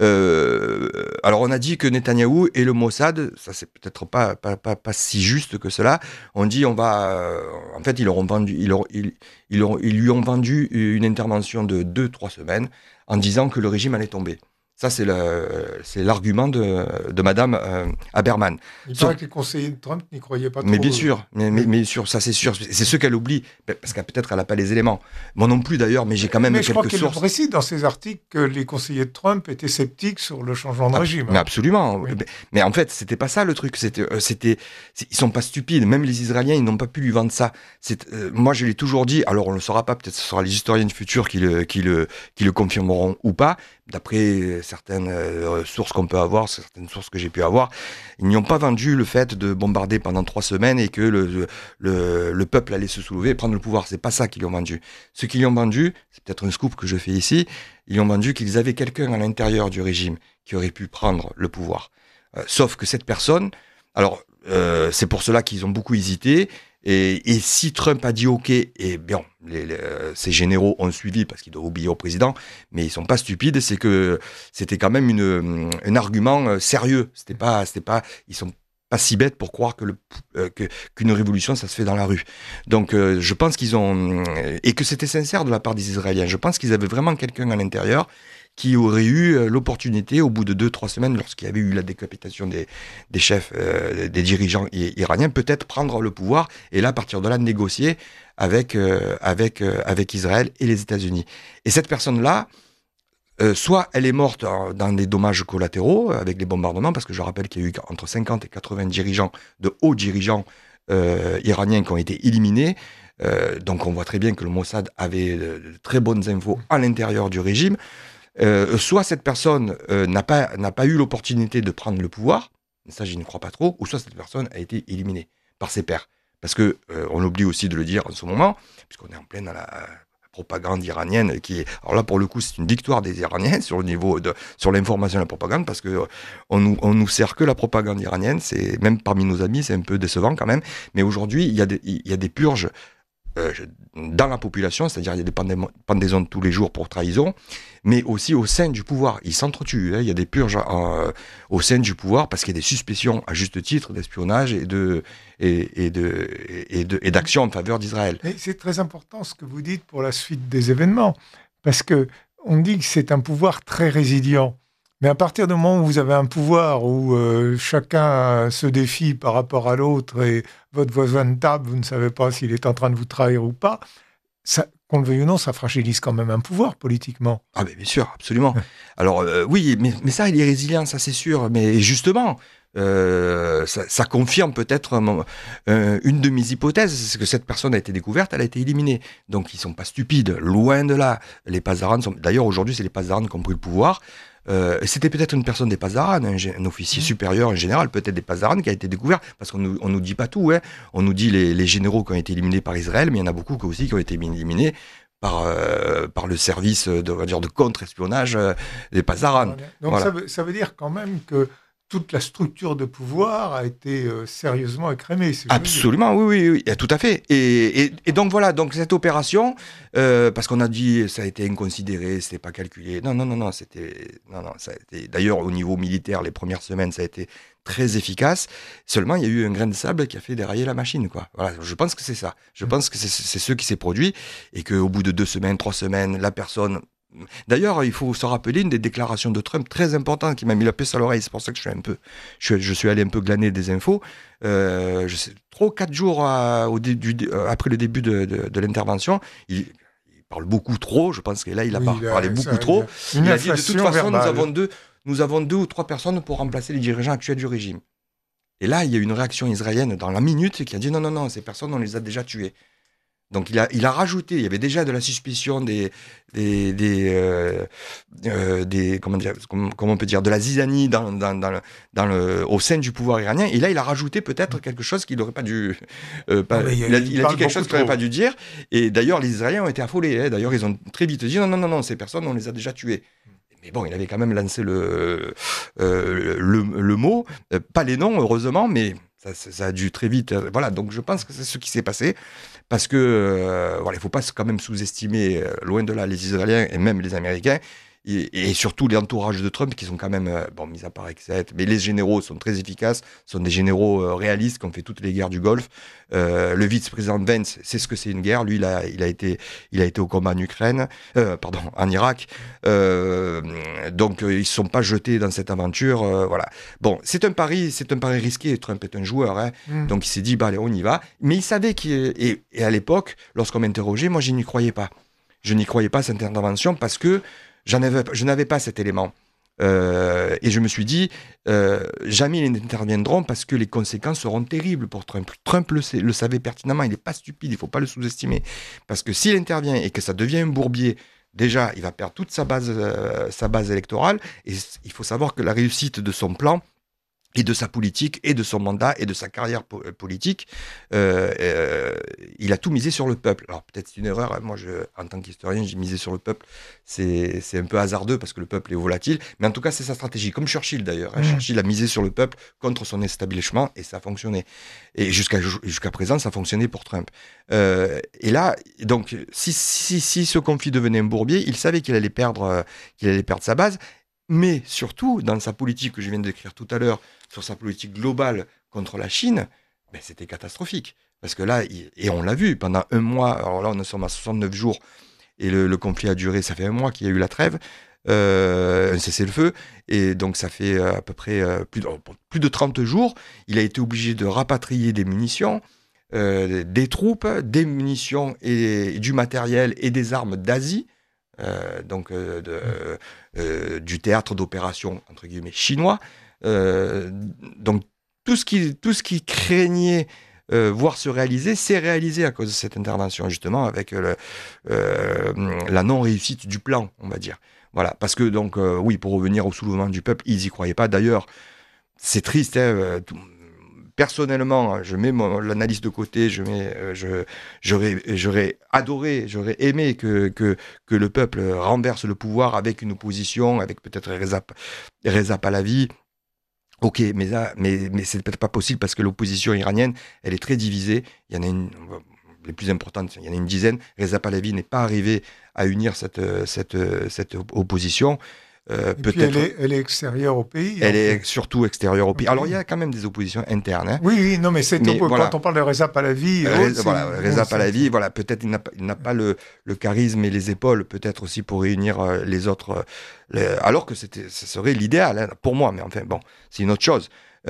Euh, alors on a dit que Netanyahou et le Mossad, ça c'est peut-être pas pas, pas pas si juste que cela. On dit on va, euh, en fait, ils leur ont vendu, ils, leur, ils, ils, leur, ils lui ont vendu une intervention de deux trois semaines en disant que le régime allait tomber. Ça, c'est, le, c'est l'argument de, de Madame euh, Haberman. Il paraît que les conseillers de Trump n'y croyaient pas trop. Mais bien sûr, mais, mais, mais sûr, ça c'est sûr. C'est ce qu'elle oublie, parce qu'elle peut-être elle n'a pas les éléments. Moi non plus d'ailleurs, mais j'ai quand même mais quelques je crois qu'elle sources. précise dans ses articles que les conseillers de Trump étaient sceptiques sur le changement de ah, régime. Mais absolument. Oui. Mais, mais en fait, c'était pas ça le truc. C'était, euh, c'était, ils sont pas stupides. Même les Israéliens, ils n'ont pas pu lui vendre ça. C'est, euh, moi, je l'ai toujours dit. Alors, on le saura pas. Peut-être ce sera les historiens du futur qui le, qui le, qui le confirmeront ou pas. D'après certaines euh, sources qu'on peut avoir, certaines sources que j'ai pu avoir, ils n'y ont pas vendu le fait de bombarder pendant trois semaines et que le, le, le peuple allait se soulever et prendre le pouvoir. C'est pas ça qu'ils ont vendu. Ce qu'ils ont vendu, c'est peut-être un scoop que je fais ici, ils ont vendu qu'ils avaient quelqu'un à l'intérieur du régime qui aurait pu prendre le pouvoir. Euh, sauf que cette personne, alors euh, c'est pour cela qu'ils ont beaucoup hésité. Et, et si Trump a dit OK, et bien, les, les, ces généraux ont suivi parce qu'ils doivent obéir au président, mais ils sont pas stupides, c'est que c'était quand même une, un argument sérieux. C'était pas, c'était pas, ils sont pas si bêtes pour croire que le, euh, que, qu'une révolution ça se fait dans la rue. Donc euh, je pense qu'ils ont, et que c'était sincère de la part des Israéliens. Je pense qu'ils avaient vraiment quelqu'un à l'intérieur qui aurait eu l'opportunité, au bout de deux, trois semaines, lorsqu'il y avait eu la décapitation des, des chefs, euh, des dirigeants iraniens, peut-être prendre le pouvoir, et là, à partir de là, négocier avec, euh, avec, euh, avec Israël et les États-Unis. Et cette personne-là, euh, soit elle est morte dans des dommages collatéraux, avec les bombardements, parce que je rappelle qu'il y a eu entre cinquante et quatre-vingts dirigeants, de hauts dirigeants euh, iraniens qui ont été éliminés. Euh, donc on voit très bien que le Mossad avait de, de très bonnes infos à l'intérieur du régime. Euh, soit cette personne euh, n'a pas, n'a pas eu l'opportunité de prendre le pouvoir, ça je ne crois pas trop, ou soit cette personne a été éliminée par ses pairs. Parce que euh, on oublie aussi de le dire en ce moment, puisqu'on est en pleine dans la, la propagande iranienne, qui est, alors là pour le coup c'est une victoire des Iraniens sur le niveau de, sur l'information et la propagande, parce que euh, on nous, on nous sert que la propagande iranienne, c'est même parmi nos amis c'est un peu décevant quand même, mais aujourd'hui il y a des, il y a des purges Euh, dans la population, c'est-à-dire il y a des pendaisons tous les jours pour trahison, mais aussi au sein du pouvoir. Ils s'entretuent, hein. Il y a des purges euh, au sein du pouvoir parce qu'il y a des suspicions à juste titre d'espionnage et, de, et, et, de, et, de, et d'action en faveur d'Israël. Mais c'est très important ce que vous dites pour la suite des événements, parce qu'on dit que c'est un pouvoir très résilient. Mais à partir du moment où vous avez un pouvoir où euh, chacun se défie par rapport à l'autre et votre voisin de table, vous ne savez pas s'il est en train de vous trahir ou pas, ça, qu'on le veuille ou non, ça fragilise quand même un pouvoir politiquement. Ah ben bien sûr, absolument. Alors euh, oui, mais, mais ça, il est résilient, ça c'est sûr. Mais justement, euh, ça, ça confirme peut-être euh, une de mes hypothèses, c'est que cette personne a été découverte, elle a été éliminée. Donc ils sont pas stupides, loin de là. Les Pasdaran sont... D'ailleurs aujourd'hui, c'est les Pasdaran qui ont pris le pouvoir. Euh, c'était peut-être une personne des Pasdaran, un, un officier supérieur, un général, peut-être des Pasdaran, qui a été découvert, parce qu'on nous, on nous dit pas tout, hein. On nous dit les, les généraux qui ont été éliminés par Israël, mais il y en a beaucoup aussi qui ont été éliminés par, euh, par le service de, on va dire, de contre-espionnage euh, des Pasdaran. Donc voilà. ça, veut, ça veut dire quand même que toute la structure de pouvoir a été euh, sérieusement écrémée. Absolument, oui, oui, oui, tout à fait. Et, et, et donc voilà, donc cette opération, euh, parce qu'on a dit ça a été inconsidéré, c'était pas calculé. Non, non, non, non, c'était, non, non, ça a été. D'ailleurs, au niveau militaire, les premières semaines, ça a été très efficace. Seulement, il y a eu un grain de sable qui a fait dérailler la machine, quoi. Voilà, je pense que c'est ça. Je pense que c'est, c'est ce qui s'est produit et qu'au bout de deux semaines, trois semaines, la personne. D'ailleurs, il faut se rappeler une des déclarations de Trump très importante qui m'a mis la puce à l'oreille. C'est pour ça que je suis un peu, je, je suis allé un peu glaner des infos. Euh, je sais, trois ou quatre jours à, au dé, du, après le début de, de, de l'intervention, il, il parle beaucoup trop. Je pense que là, il a, oui, par, il a parlé beaucoup ça, trop. Il, il a dit de toute façon, verbale. nous avons deux, nous avons deux ou trois personnes pour remplacer les dirigeants actuels du régime. Et là, il y a eu une réaction israélienne dans la minute qui a dit non, non, non, ces personnes, on les a déjà tuées. Donc il a, il a rajouté, il y avait déjà de la suspicion des, des, des, euh, euh, des comment dire, comment, comment on peut dire, de la zizanie dans, dans, dans le, dans le, au sein du pouvoir iranien. Et là, il a rajouté peut-être quelque chose qu'il n'aurait pas dû, euh, pas, non, il, il, a, il, il a dit quelque chose qu'il n'aurait pas dû dire. Et d'ailleurs, les Israéliens ont été affolés. Hein. D'ailleurs, ils ont très vite dit non, non, non, non, ces personnes, on les a déjà tuées. Mais bon, il avait quand même lancé le, euh, le, le mot, euh, pas les noms, heureusement, mais ça, ça a dû très vite. Euh, voilà, donc je pense que c'est ce qui s'est passé. Parce que euh, voilà, il ne faut pas quand même sous-estimer, euh, loin de là, les Israéliens et même les Américains, et, et surtout l'entourage de Trump, qui sont quand même, euh, bon, mis à part Exet, mais les généraux sont très efficaces, sont des généraux euh, réalistes qui ont fait toutes les guerres du Golfe. Euh, le vice-président Vance, c'est ce que c'est une guerre. Lui, il a, il a, été, il a été au combat en Ukraine, euh, pardon, en Irak. Euh, donc, euh, ils ne se sont pas jetés dans cette aventure. Euh, voilà. Bon, c'est un pari, c'est un pari risqué. Trump est un joueur, hein, mmh. Donc il s'est dit, bah allez, on y va. Mais il savait qu'il, et, et à l'époque, lorsqu'on m'interrogeait, moi, je n'y croyais pas. Je n'y croyais pas à cette intervention parce que J'en avais, je n'avais pas cet élément. Euh, et je me suis dit, euh, jamais ils n'interviendront parce que les conséquences seront terribles pour Trump. Trump le, sait, le savait pertinemment, il n'est pas stupide, il ne faut pas le sous-estimer. Parce que s'il intervient et que ça devient un bourbier, déjà, il va perdre toute sa base, euh, sa base électorale. Et il faut savoir que la réussite de son plan, et de sa politique, et de son mandat, et de sa carrière po- politique, euh, euh, il a tout misé sur le peuple. Alors peut-être c'est une erreur, hein. Moi je, en tant qu'historien, j'ai misé sur le peuple, c'est, c'est un peu hasardeux parce que le peuple est volatile, mais en tout cas c'est sa stratégie, comme Churchill d'ailleurs. Hein. Mmh. Churchill a misé sur le peuple contre son établissement, et ça a fonctionné. Et jusqu'à, jusqu'à présent, ça a fonctionné pour Trump. Euh, et là, donc, si, si, si ce conflit devenait un bourbier, il savait qu'il allait perdre, euh, qu'il allait perdre sa base, mais surtout, dans sa politique que je viens de décrire tout à l'heure, sur sa politique globale contre la Chine, ben c'était catastrophique. Parce que là, il, et on l'a vu, pendant un mois, alors là, on sommes à soixante-neuf jours, et le, le conflit a duré, ça fait un mois qu'il y a eu la trêve, euh, un cessez-le-feu, et donc ça fait euh, à peu près euh, plus, de, plus de trente jours, il a été obligé de rapatrier des munitions, euh, des troupes, des munitions, et, et du matériel et des armes d'Asie, Euh, donc euh, de, euh, du théâtre d'opération entre guillemets chinois. Euh, donc tout ce qui tout ce qui craignait euh, voir se réaliser s'est réalisé à cause de cette intervention, justement, avec le, euh, la non réussite du plan, on va dire. Voilà, parce que donc euh, oui, pour revenir au soulèvement du peuple, ils y croyaient pas. D'ailleurs, c'est triste. Hein, tout, Personnellement, je mets mon, l'analyse de côté, je mets, euh, je, j'aurais, j'aurais adoré, j'aurais aimé que, que, que le peuple renverse le pouvoir avec une opposition, avec peut-être Reza, Reza Pahlavi. Ok, mais, là, mais, mais c'est peut-être pas possible parce que l'opposition iranienne, elle est très divisée. Il y en a une, les plus importantes, il y en a une dizaine. Reza Pahlavi n'est pas arrivé à unir cette, cette, cette opposition. Euh, Et peut-être, puis elle est, elle est extérieure au pays. Elle est fait. surtout extérieure au pays. Okay. Alors il y a quand même des oppositions internes. Hein. Oui, oui, non, mais c'est mais, voilà. Quand on parle de Reza Pahlavi. Euh, Reza, voilà, Reza Pahlavi, voilà, peut-être il n'a, il n'a pas le, le charisme et les épaules, peut-être aussi pour réunir euh, les autres. Euh, les, alors que c'était, ce serait l'idéal hein, pour moi, mais enfin bon, c'est une autre chose.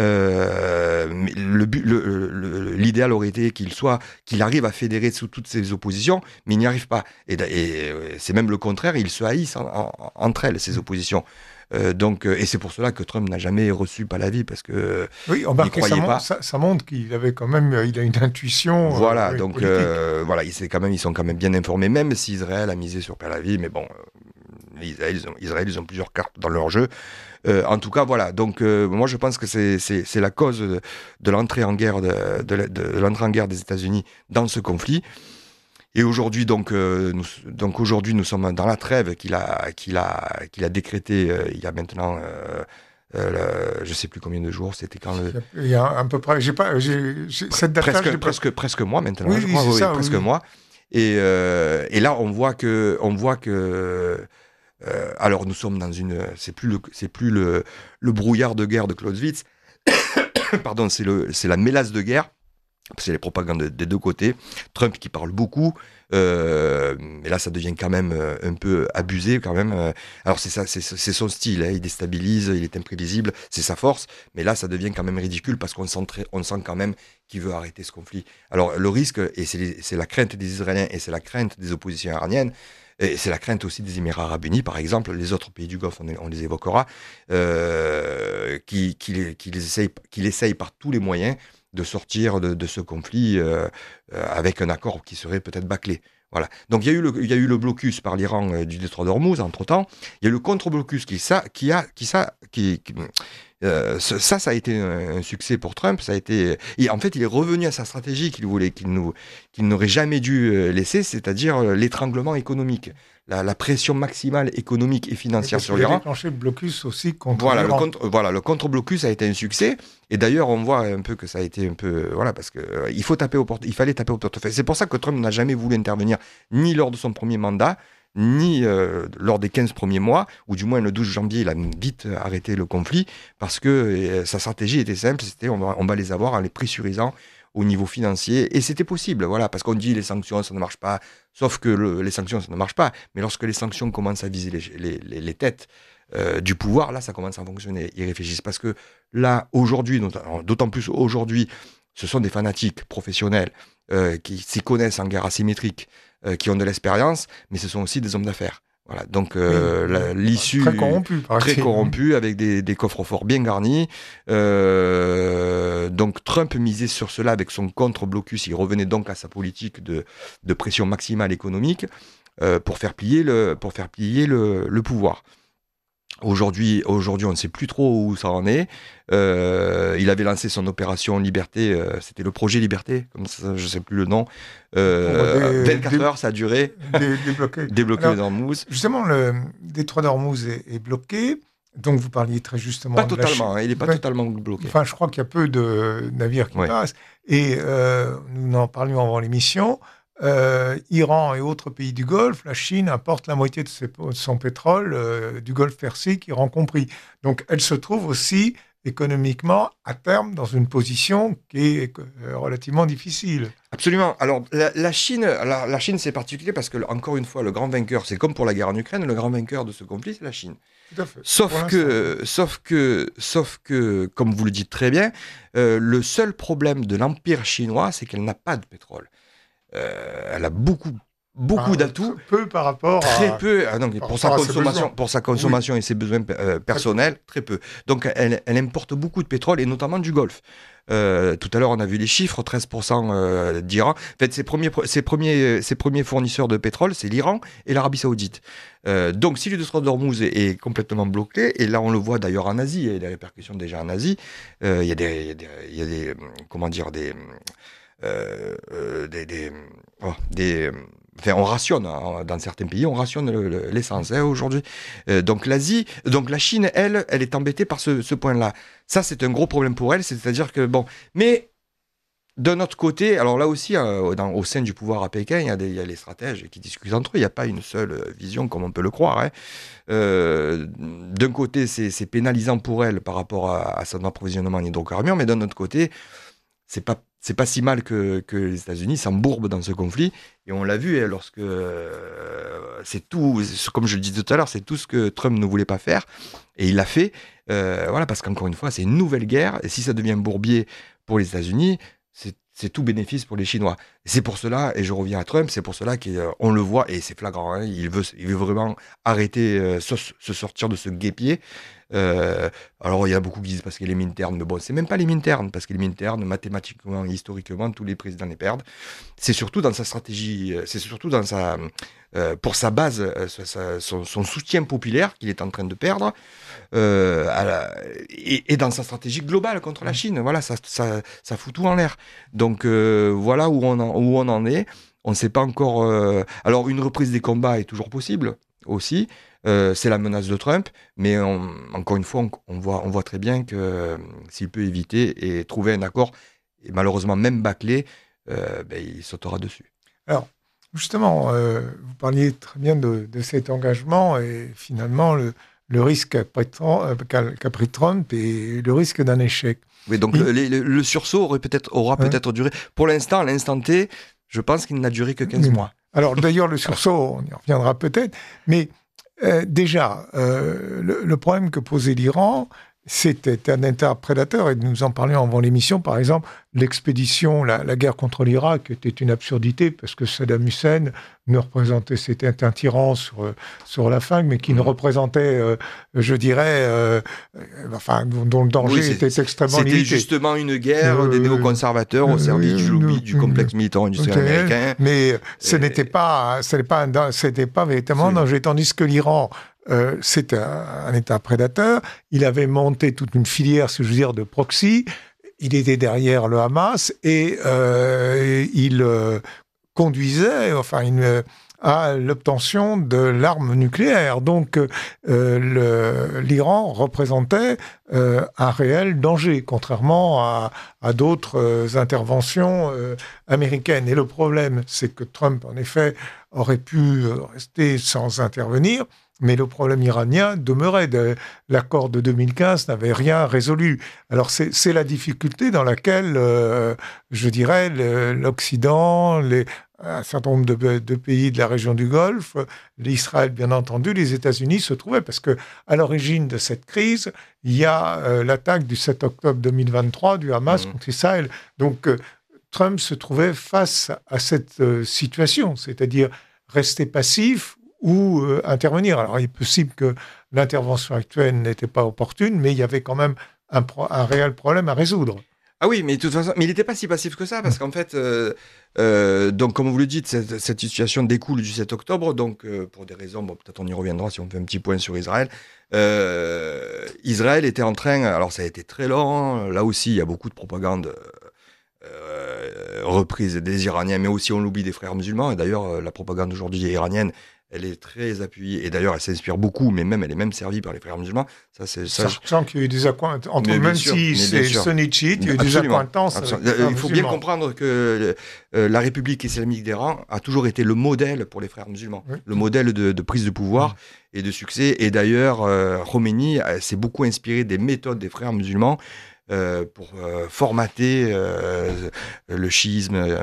Euh, mais le, le, le, l'idéal aurait été qu'il soit, qu'il arrive à fédérer sous toutes ces oppositions, mais il n'y arrive pas. Et, et c'est même le contraire, ils se haïssent en, en, entre elles, ces oppositions. Euh, donc, et c'est pour cela que Trump n'a jamais reçu Pahlavi, parce que oui, on il croyait ça, pas. Ça, ça montre qu'il avait quand même, il a une intuition. Voilà, euh, donc euh, voilà, il quand même, ils sont quand même bien informés, même si Israël a misé sur Pahlavi, mais bon, euh, Israël, ils ont, Israël, ils ont plusieurs cartes dans leur jeu. Euh, en tout cas, voilà. Donc, euh, moi, je pense que c'est, c'est, c'est la cause de, de l'entrée en guerre de, de, de l'entrée en guerre des États-Unis dans ce conflit. Et aujourd'hui, donc, euh, nous, donc aujourd'hui, nous sommes dans la trêve qu'il a, qu'il a, qu'il a décrétée euh, il y a maintenant euh, euh, le, je sais plus combien de jours, c'était quand le... Il y a à peu près, j'ai pas, j'ai, j'ai, cette date presque, j'ai presque, pas... presque mois maintenant, oui, je oui, crois, c'est oui, ça, presque oui, oui. mois. Et, euh, et là, on voit que, on voit que, euh, alors nous sommes dans une, c'est plus le, c'est plus le, le brouillard de guerre de Clausewitz, pardon, c'est le, c'est la mélasse de guerre. C'est les propagandes des deux côtés. Trump qui parle beaucoup, euh, mais là ça devient quand même euh, un peu abusé quand même. Alors c'est ça, c'est, c'est son style, hein. Il déstabilise, il est imprévisible, c'est sa force. Mais là ça devient quand même ridicule parce qu'on sent, très, on sent quand même qu'il veut arrêter ce conflit. Alors le risque, et c'est, les, c'est la crainte des Israéliens et c'est la crainte des oppositions iraniennes, et c'est la crainte aussi des Émirats arabes unis, par exemple, les autres pays du Golfe, on, on les évoquera, euh, qui, qui, les, qui, les essayent, qui l'essayent par tous les moyens de sortir de, de ce conflit euh, euh, avec un accord qui serait peut-être bâclé. Voilà. Donc il y a eu le, il y a eu le blocus par l'Iran euh, du détroit d'Ormuz entre-temps. Il y a eu le contre-blocus qui ça, qui a, qui ça, qui, qui euh, ça, ça a été un, un succès pour Trump. Ça a été, et en fait, il est revenu à sa stratégie qu'il voulait, qu'il nous, qu'il n'aurait jamais dû laisser, c'est-à-dire l'étranglement économique. La, la pression maximale économique et financière sur l'Iran. Il a déclenché le blocus aussi contre voilà, l'Iran. Le contre, voilà, le contre-blocus a été un succès. Et d'ailleurs, on voit un peu que ça a été un peu... Voilà, parce qu'il euh, faut taper au porte, il fallait taper au portefeuille. C'est pour ça que Trump n'a jamais voulu intervenir, ni lors de son premier mandat, ni euh, lors des quinze premiers mois, ou du moins le douze janvier, il a vite arrêté le conflit, parce que euh, sa stratégie était simple, c'était on va, on va les avoir en les pressurisant au niveau financier, et c'était possible, voilà, parce qu'on dit les sanctions, ça ne marche pas, sauf que le, les sanctions, ça ne marche pas, mais lorsque les sanctions commencent à viser les, les, les, les têtes euh, du pouvoir, là, ça commence à fonctionner, ils réfléchissent, parce que là, aujourd'hui, d'autant plus aujourd'hui, ce sont des fanatiques professionnels euh, qui s'y connaissent en guerre asymétrique, euh, qui ont de l'expérience, mais ce sont aussi des hommes d'affaires. Voilà, donc euh, oui, la, l'issue très corrompue, très corrompue avec des, des coffres-forts bien garnis. Euh, donc Trump misait sur cela avec son contre-blocus. Il revenait donc à sa politique de, de pression maximale économique euh, pour faire plier le, pour faire plier le, le pouvoir. Aujourd'hui, aujourd'hui, on ne sait plus trop où ça en est. Euh, il avait lancé son opération Liberté, euh, c'était le projet Liberté, comme ça, je ne sais plus le nom. Euh, des, vingt-quatre des, heures, ça a duré. Des, débloquer débloquer d'Ormuz. Justement, le détroit d'Ormuz est, est bloqué. Donc, vous parliez très justement pas de totalement, la hein, il n'est pas ben, totalement bloqué. Enfin, je crois qu'il y a peu de navires qui ouais. passent. Et euh, nous en parlions avant l'émission. Euh, Iran et autres pays du Golfe, la Chine importe la moitié de, ses, de son pétrole euh, du Golfe Persique, Iran compris. Donc, elle se trouve aussi économiquement, à terme, dans une position qui est euh, relativement difficile. Absolument. Alors, la, la Chine, la, la Chine, c'est particulier parce que, encore une fois, le grand vainqueur, c'est comme pour la guerre en Ukraine, le grand vainqueur de ce conflit, c'est la Chine. Tout à fait. Sauf que, sauf que, sauf que, comme vous le dites très bien, euh, le seul problème de l'empire chinois, c'est qu'elle n'a pas de pétrole. Euh, elle a beaucoup, beaucoup ah, d'atouts. Peu par rapport très à... peu. Ah, donc, pour, sa consommation, pour sa consommation oui. et ses besoins euh, personnels, très peu. Donc, elle, elle importe beaucoup de pétrole et notamment du Golfe. Euh, tout à l'heure, on a vu les chiffres, treize pour cent euh, d'Iran. En fait, ses premiers, ses, premiers, ses premiers fournisseurs de pétrole, c'est l'Iran et l'Arabie Saoudite. Euh, donc, si le détroit d'Ormuz est, est complètement bloqué, et là, on le voit d'ailleurs en Asie, il y a des répercussions déjà en Asie, euh, il y a des, il y a des, il y a des comment dire, des... Euh, euh, des, des, oh, des enfin, on rationne hein, dans certains pays, on rationne le, le, l'essence hein, aujourd'hui. Euh, donc l'Asie, donc la Chine, elle, elle est embêtée par ce, ce point-là. Ça, c'est un gros problème pour elle, c'est-à-dire que bon, mais d'un autre côté, alors là aussi, euh, dans, au sein du pouvoir à Pékin, il y a des, il y a les stratèges qui discutent entre eux. Il n'y a pas une seule vision comme on peut le croire. Hein. Euh, d'un côté, c'est, c'est pénalisant pour elle par rapport à, à son approvisionnement en hydrocarbures, mais d'un autre côté, c'est pas c'est pas si mal que, que les États-Unis s'embourbent dans ce conflit. Et on l'a vu hein, lorsque euh, c'est tout, comme je le disais tout à l'heure, c'est tout ce que Trump ne voulait pas faire. Et il l'a fait. Euh, voilà, parce qu'encore une fois, c'est une nouvelle guerre. Et si ça devient bourbier pour les États-Unis, c'est, c'est tout bénéfice pour les Chinois. Et c'est pour cela, et je reviens à Trump, c'est pour cela qu'on le voit, et c'est flagrant, hein, il, veut, il veut vraiment arrêter, euh, se, se sortir de ce guêpier. Euh, alors il y a beaucoup qui disent parce que les Minternes, mais bon, c'est même pas les Minternes, parce que les Minternes, mathématiquement, historiquement, tous les présidents les perdent. C'est surtout dans sa stratégie, c'est surtout dans sa, euh, pour sa base, euh, sa, son, son soutien populaire qu'il est en train de perdre, euh, à la, et, et dans sa stratégie globale contre la Chine. Voilà, ça, ça, ça fout tout en l'air. Donc euh, voilà où on en, où on en est. On ne sait pas encore. Euh... Alors une reprise des combats est toujours possible aussi. Euh, c'est la menace de Trump, mais on, encore une fois, on, on, voit, on voit très bien que euh, s'il peut éviter et trouver un accord, et malheureusement même bâclé, euh, ben, il sautera dessus. Alors, justement, euh, vous parliez très bien de, de cet engagement et finalement le, le risque qu'a pris, qu'a, qu'a pris Trump et le risque d'un échec. Oui, donc il... le, le, le sursaut aurait peut-être, aura ouais. peut-être duré. Pour l'instant, à l'instant T, je pense qu'il n'a duré que quinze mais, mois. Alors d'ailleurs, le sursaut, on y reviendra peut-être, mais euh, déjà, euh, le, le problème que posait l'Iran, c'était un État prédateur, et nous en parlions avant l'émission, par exemple, l'expédition, la, la guerre contre l'Irak était une absurdité, parce que Saddam Hussein ne représentait, c'était un tyran sur, sur la fin, mais qui ne représentait, euh, je dirais, euh, enfin, dont, dont le danger oui, était extrêmement c'était limité. C'était justement une guerre euh, des néoconservateurs euh, au service du lobby euh, du complexe militaire-industriel okay, américain. Mais ce et... n'était pas, ce n'était pas, un, c'était pas véritablement un danger, tandis que l'Iran... Euh, c'est un, un État prédateur. Il avait monté toute une filière, si je veux dire, de proxy. Il était derrière le Hamas et euh, il euh, conduisait, enfin, une, à l'obtention de l'arme nucléaire. Donc, euh, le, l'Iran représentait euh, un réel danger, contrairement à, à d'autres euh, interventions euh, américaines. Et le problème, c'est que Trump, en effet, aurait pu rester sans intervenir. Mais le problème iranien demeurait. De, l'accord de deux mille quinze n'avait rien résolu. Alors c'est, c'est la difficulté dans laquelle, euh, je dirais, le, l'Occident, les, un certain nombre de, de pays de la région du Golfe, l'Israël bien entendu, les États-Unis se trouvaient. Parce que à l'origine de cette crise, il y a euh, l'attaque du sept octobre deux mille vingt-trois du Hamas mmh. contre Israël. Donc euh, Trump se trouvait face à cette euh, situation, c'est-à-dire rester passif ou euh, intervenir. Alors, il est possible que l'intervention actuelle n'était pas opportune, mais il y avait quand même un, pro- un réel problème à résoudre. Ah oui, mais de toute façon, mais il n'était pas si passif que ça, parce qu'en fait, euh, euh, donc comme vous le dites, cette, cette situation découle du sept octobre, donc euh, pour des raisons, bon, peut-être on y reviendra si on fait un petit point sur Israël. Euh, Israël était en train, alors ça a été très long, là aussi il y a beaucoup de propagande euh, reprise des Iraniens, mais aussi on l'oublie des frères musulmans, et d'ailleurs la propagande aujourd'hui iranienne, elle est très appuyée, et d'ailleurs elle s'inspire beaucoup, mais même elle est même servie par les frères musulmans. Ça, c'est ça. Sachant qu'il y a eu des accointances, entre même sûr, si c'est sunnite, il y a eu des accointances. Il faut bien comprendre que euh, la République islamique d'Iran a toujours été le modèle pour les frères musulmans, oui. le modèle de, de prise de pouvoir oui. et de succès. Et d'ailleurs, euh, Khomeini s'est beaucoup inspiré des méthodes des frères musulmans. Euh, pour euh, formater euh, le chiisme, euh,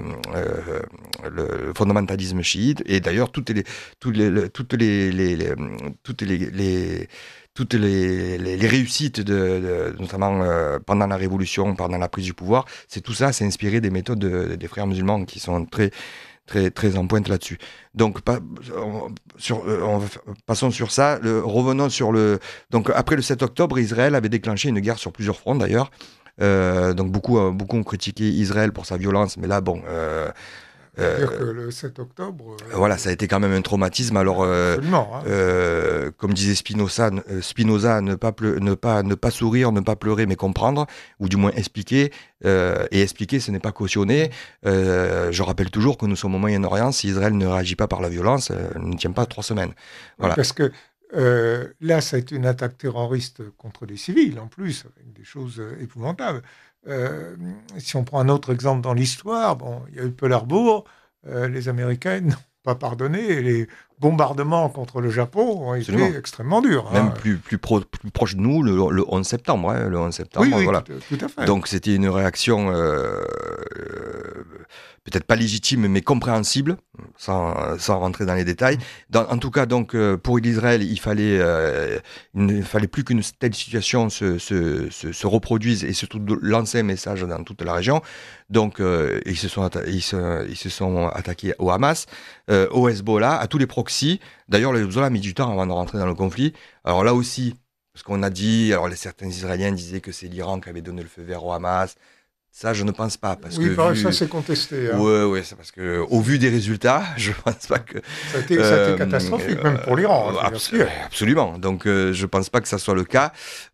le fondamentalisme chiite, et d'ailleurs toutes les toutes les toutes les, les, les toutes les, les toutes les, les, les réussites de, de notamment euh, pendant la révolution, pendant la prise du pouvoir, c'est tout ça, c'est inspiré des méthodes de, des frères musulmans qui sont très très très en pointe là-dessus. Donc pas, on, sur, on, passons sur ça. Le, revenons sur le. Donc après le sept octobre, Israël avait déclenché une guerre sur plusieurs fronts d'ailleurs. Euh, donc beaucoup beaucoup ont critiqué Israël pour sa violence, mais là bon. Euh, Euh, dire que le sept octobre... Euh, voilà, ça a été quand même un traumatisme. Alors, euh, absolument. Hein. Euh, comme disait Spinoza, Spinoza ne, pas pleu- ne, pas, ne pas sourire, ne pas pleurer, mais comprendre, ou du moins expliquer. Euh, et expliquer, ce n'est pas cautionner. Euh, je rappelle toujours que nous sommes au Moyen-Orient. Si Israël ne réagit pas par la violence, euh, ne tient pas trois semaines. Voilà. Parce que euh, là, ça a été une attaque terroriste contre des civils, en plus, avec des choses épouvantables. Euh, si on prend un autre exemple dans l'histoire, bon, il y a eu Pearl Harbor, euh, les Américains n'ont pas pardonné, et les bombardements contre le Japon ont Absolument. été extrêmement durs. Même hein. plus, plus, pro, plus proche de nous, le, le onze septembre. Hein, le onze septembre oui, oui, voilà. tout, tout à fait. Donc c'était une réaction euh, euh, peut-être pas légitime, mais compréhensible, sans, sans rentrer dans les détails. Dans, en tout cas, donc, euh, pour l'Israël, il fallait, euh, il ne fallait plus qu'une telle situation se, se, se, se reproduise et surtout de lancer un message dans toute la région. Donc, euh, ils, se sont atta- ils, se, ils se sont attaqués au Hamas, euh, au Hezbollah, à tous les proxys. D'ailleurs, le Hezbollah a mis du temps avant de rentrer dans le conflit. Alors là aussi, parce qu'on a dit, alors les, certains Israéliens disaient que c'est l'Iran qui avait donné le feu vert au Hamas. Ça, je ne pense pas. Parce oui, que pareil, vu... ça c'est contesté. Hein. Oui, oui, c'est parce que au vu des résultats, je ne pense pas que... Ça a été, euh, ça a été catastrophique, euh, même pour l'Iran. Euh, abs- absolument. Donc, euh, je ne pense pas que ça soit le cas.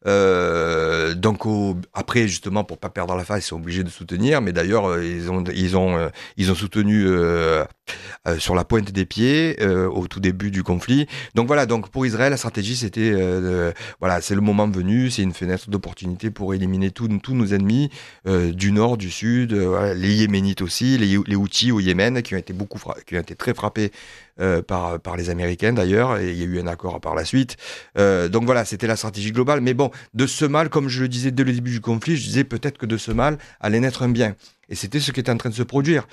Euh, donc, au... après, justement, pour ne pas perdre la face, ils sont obligés de soutenir. Mais d'ailleurs, euh, ils, ont, ils, ont, euh, ils ont soutenu euh, euh, sur la pointe des pieds euh, au tout début du conflit. Donc voilà, donc pour Israël, la stratégie c'était, euh, de, voilà, c'est le moment venu, c'est une fenêtre d'opportunité pour éliminer tous nos ennemis euh, du nord, du sud, euh, voilà, les Yéménites aussi, les, les Houthis au Yémen qui ont été beaucoup, fra- qui ont été très frappés euh, par par les Américains d'ailleurs, et il y a eu un accord par la suite. Euh, donc voilà, c'était la stratégie globale. Mais bon, de ce mal, comme je le disais dès le début du conflit, je disais peut-être que de ce mal allait naître un bien. Et c'était ce qui était en train de se produire.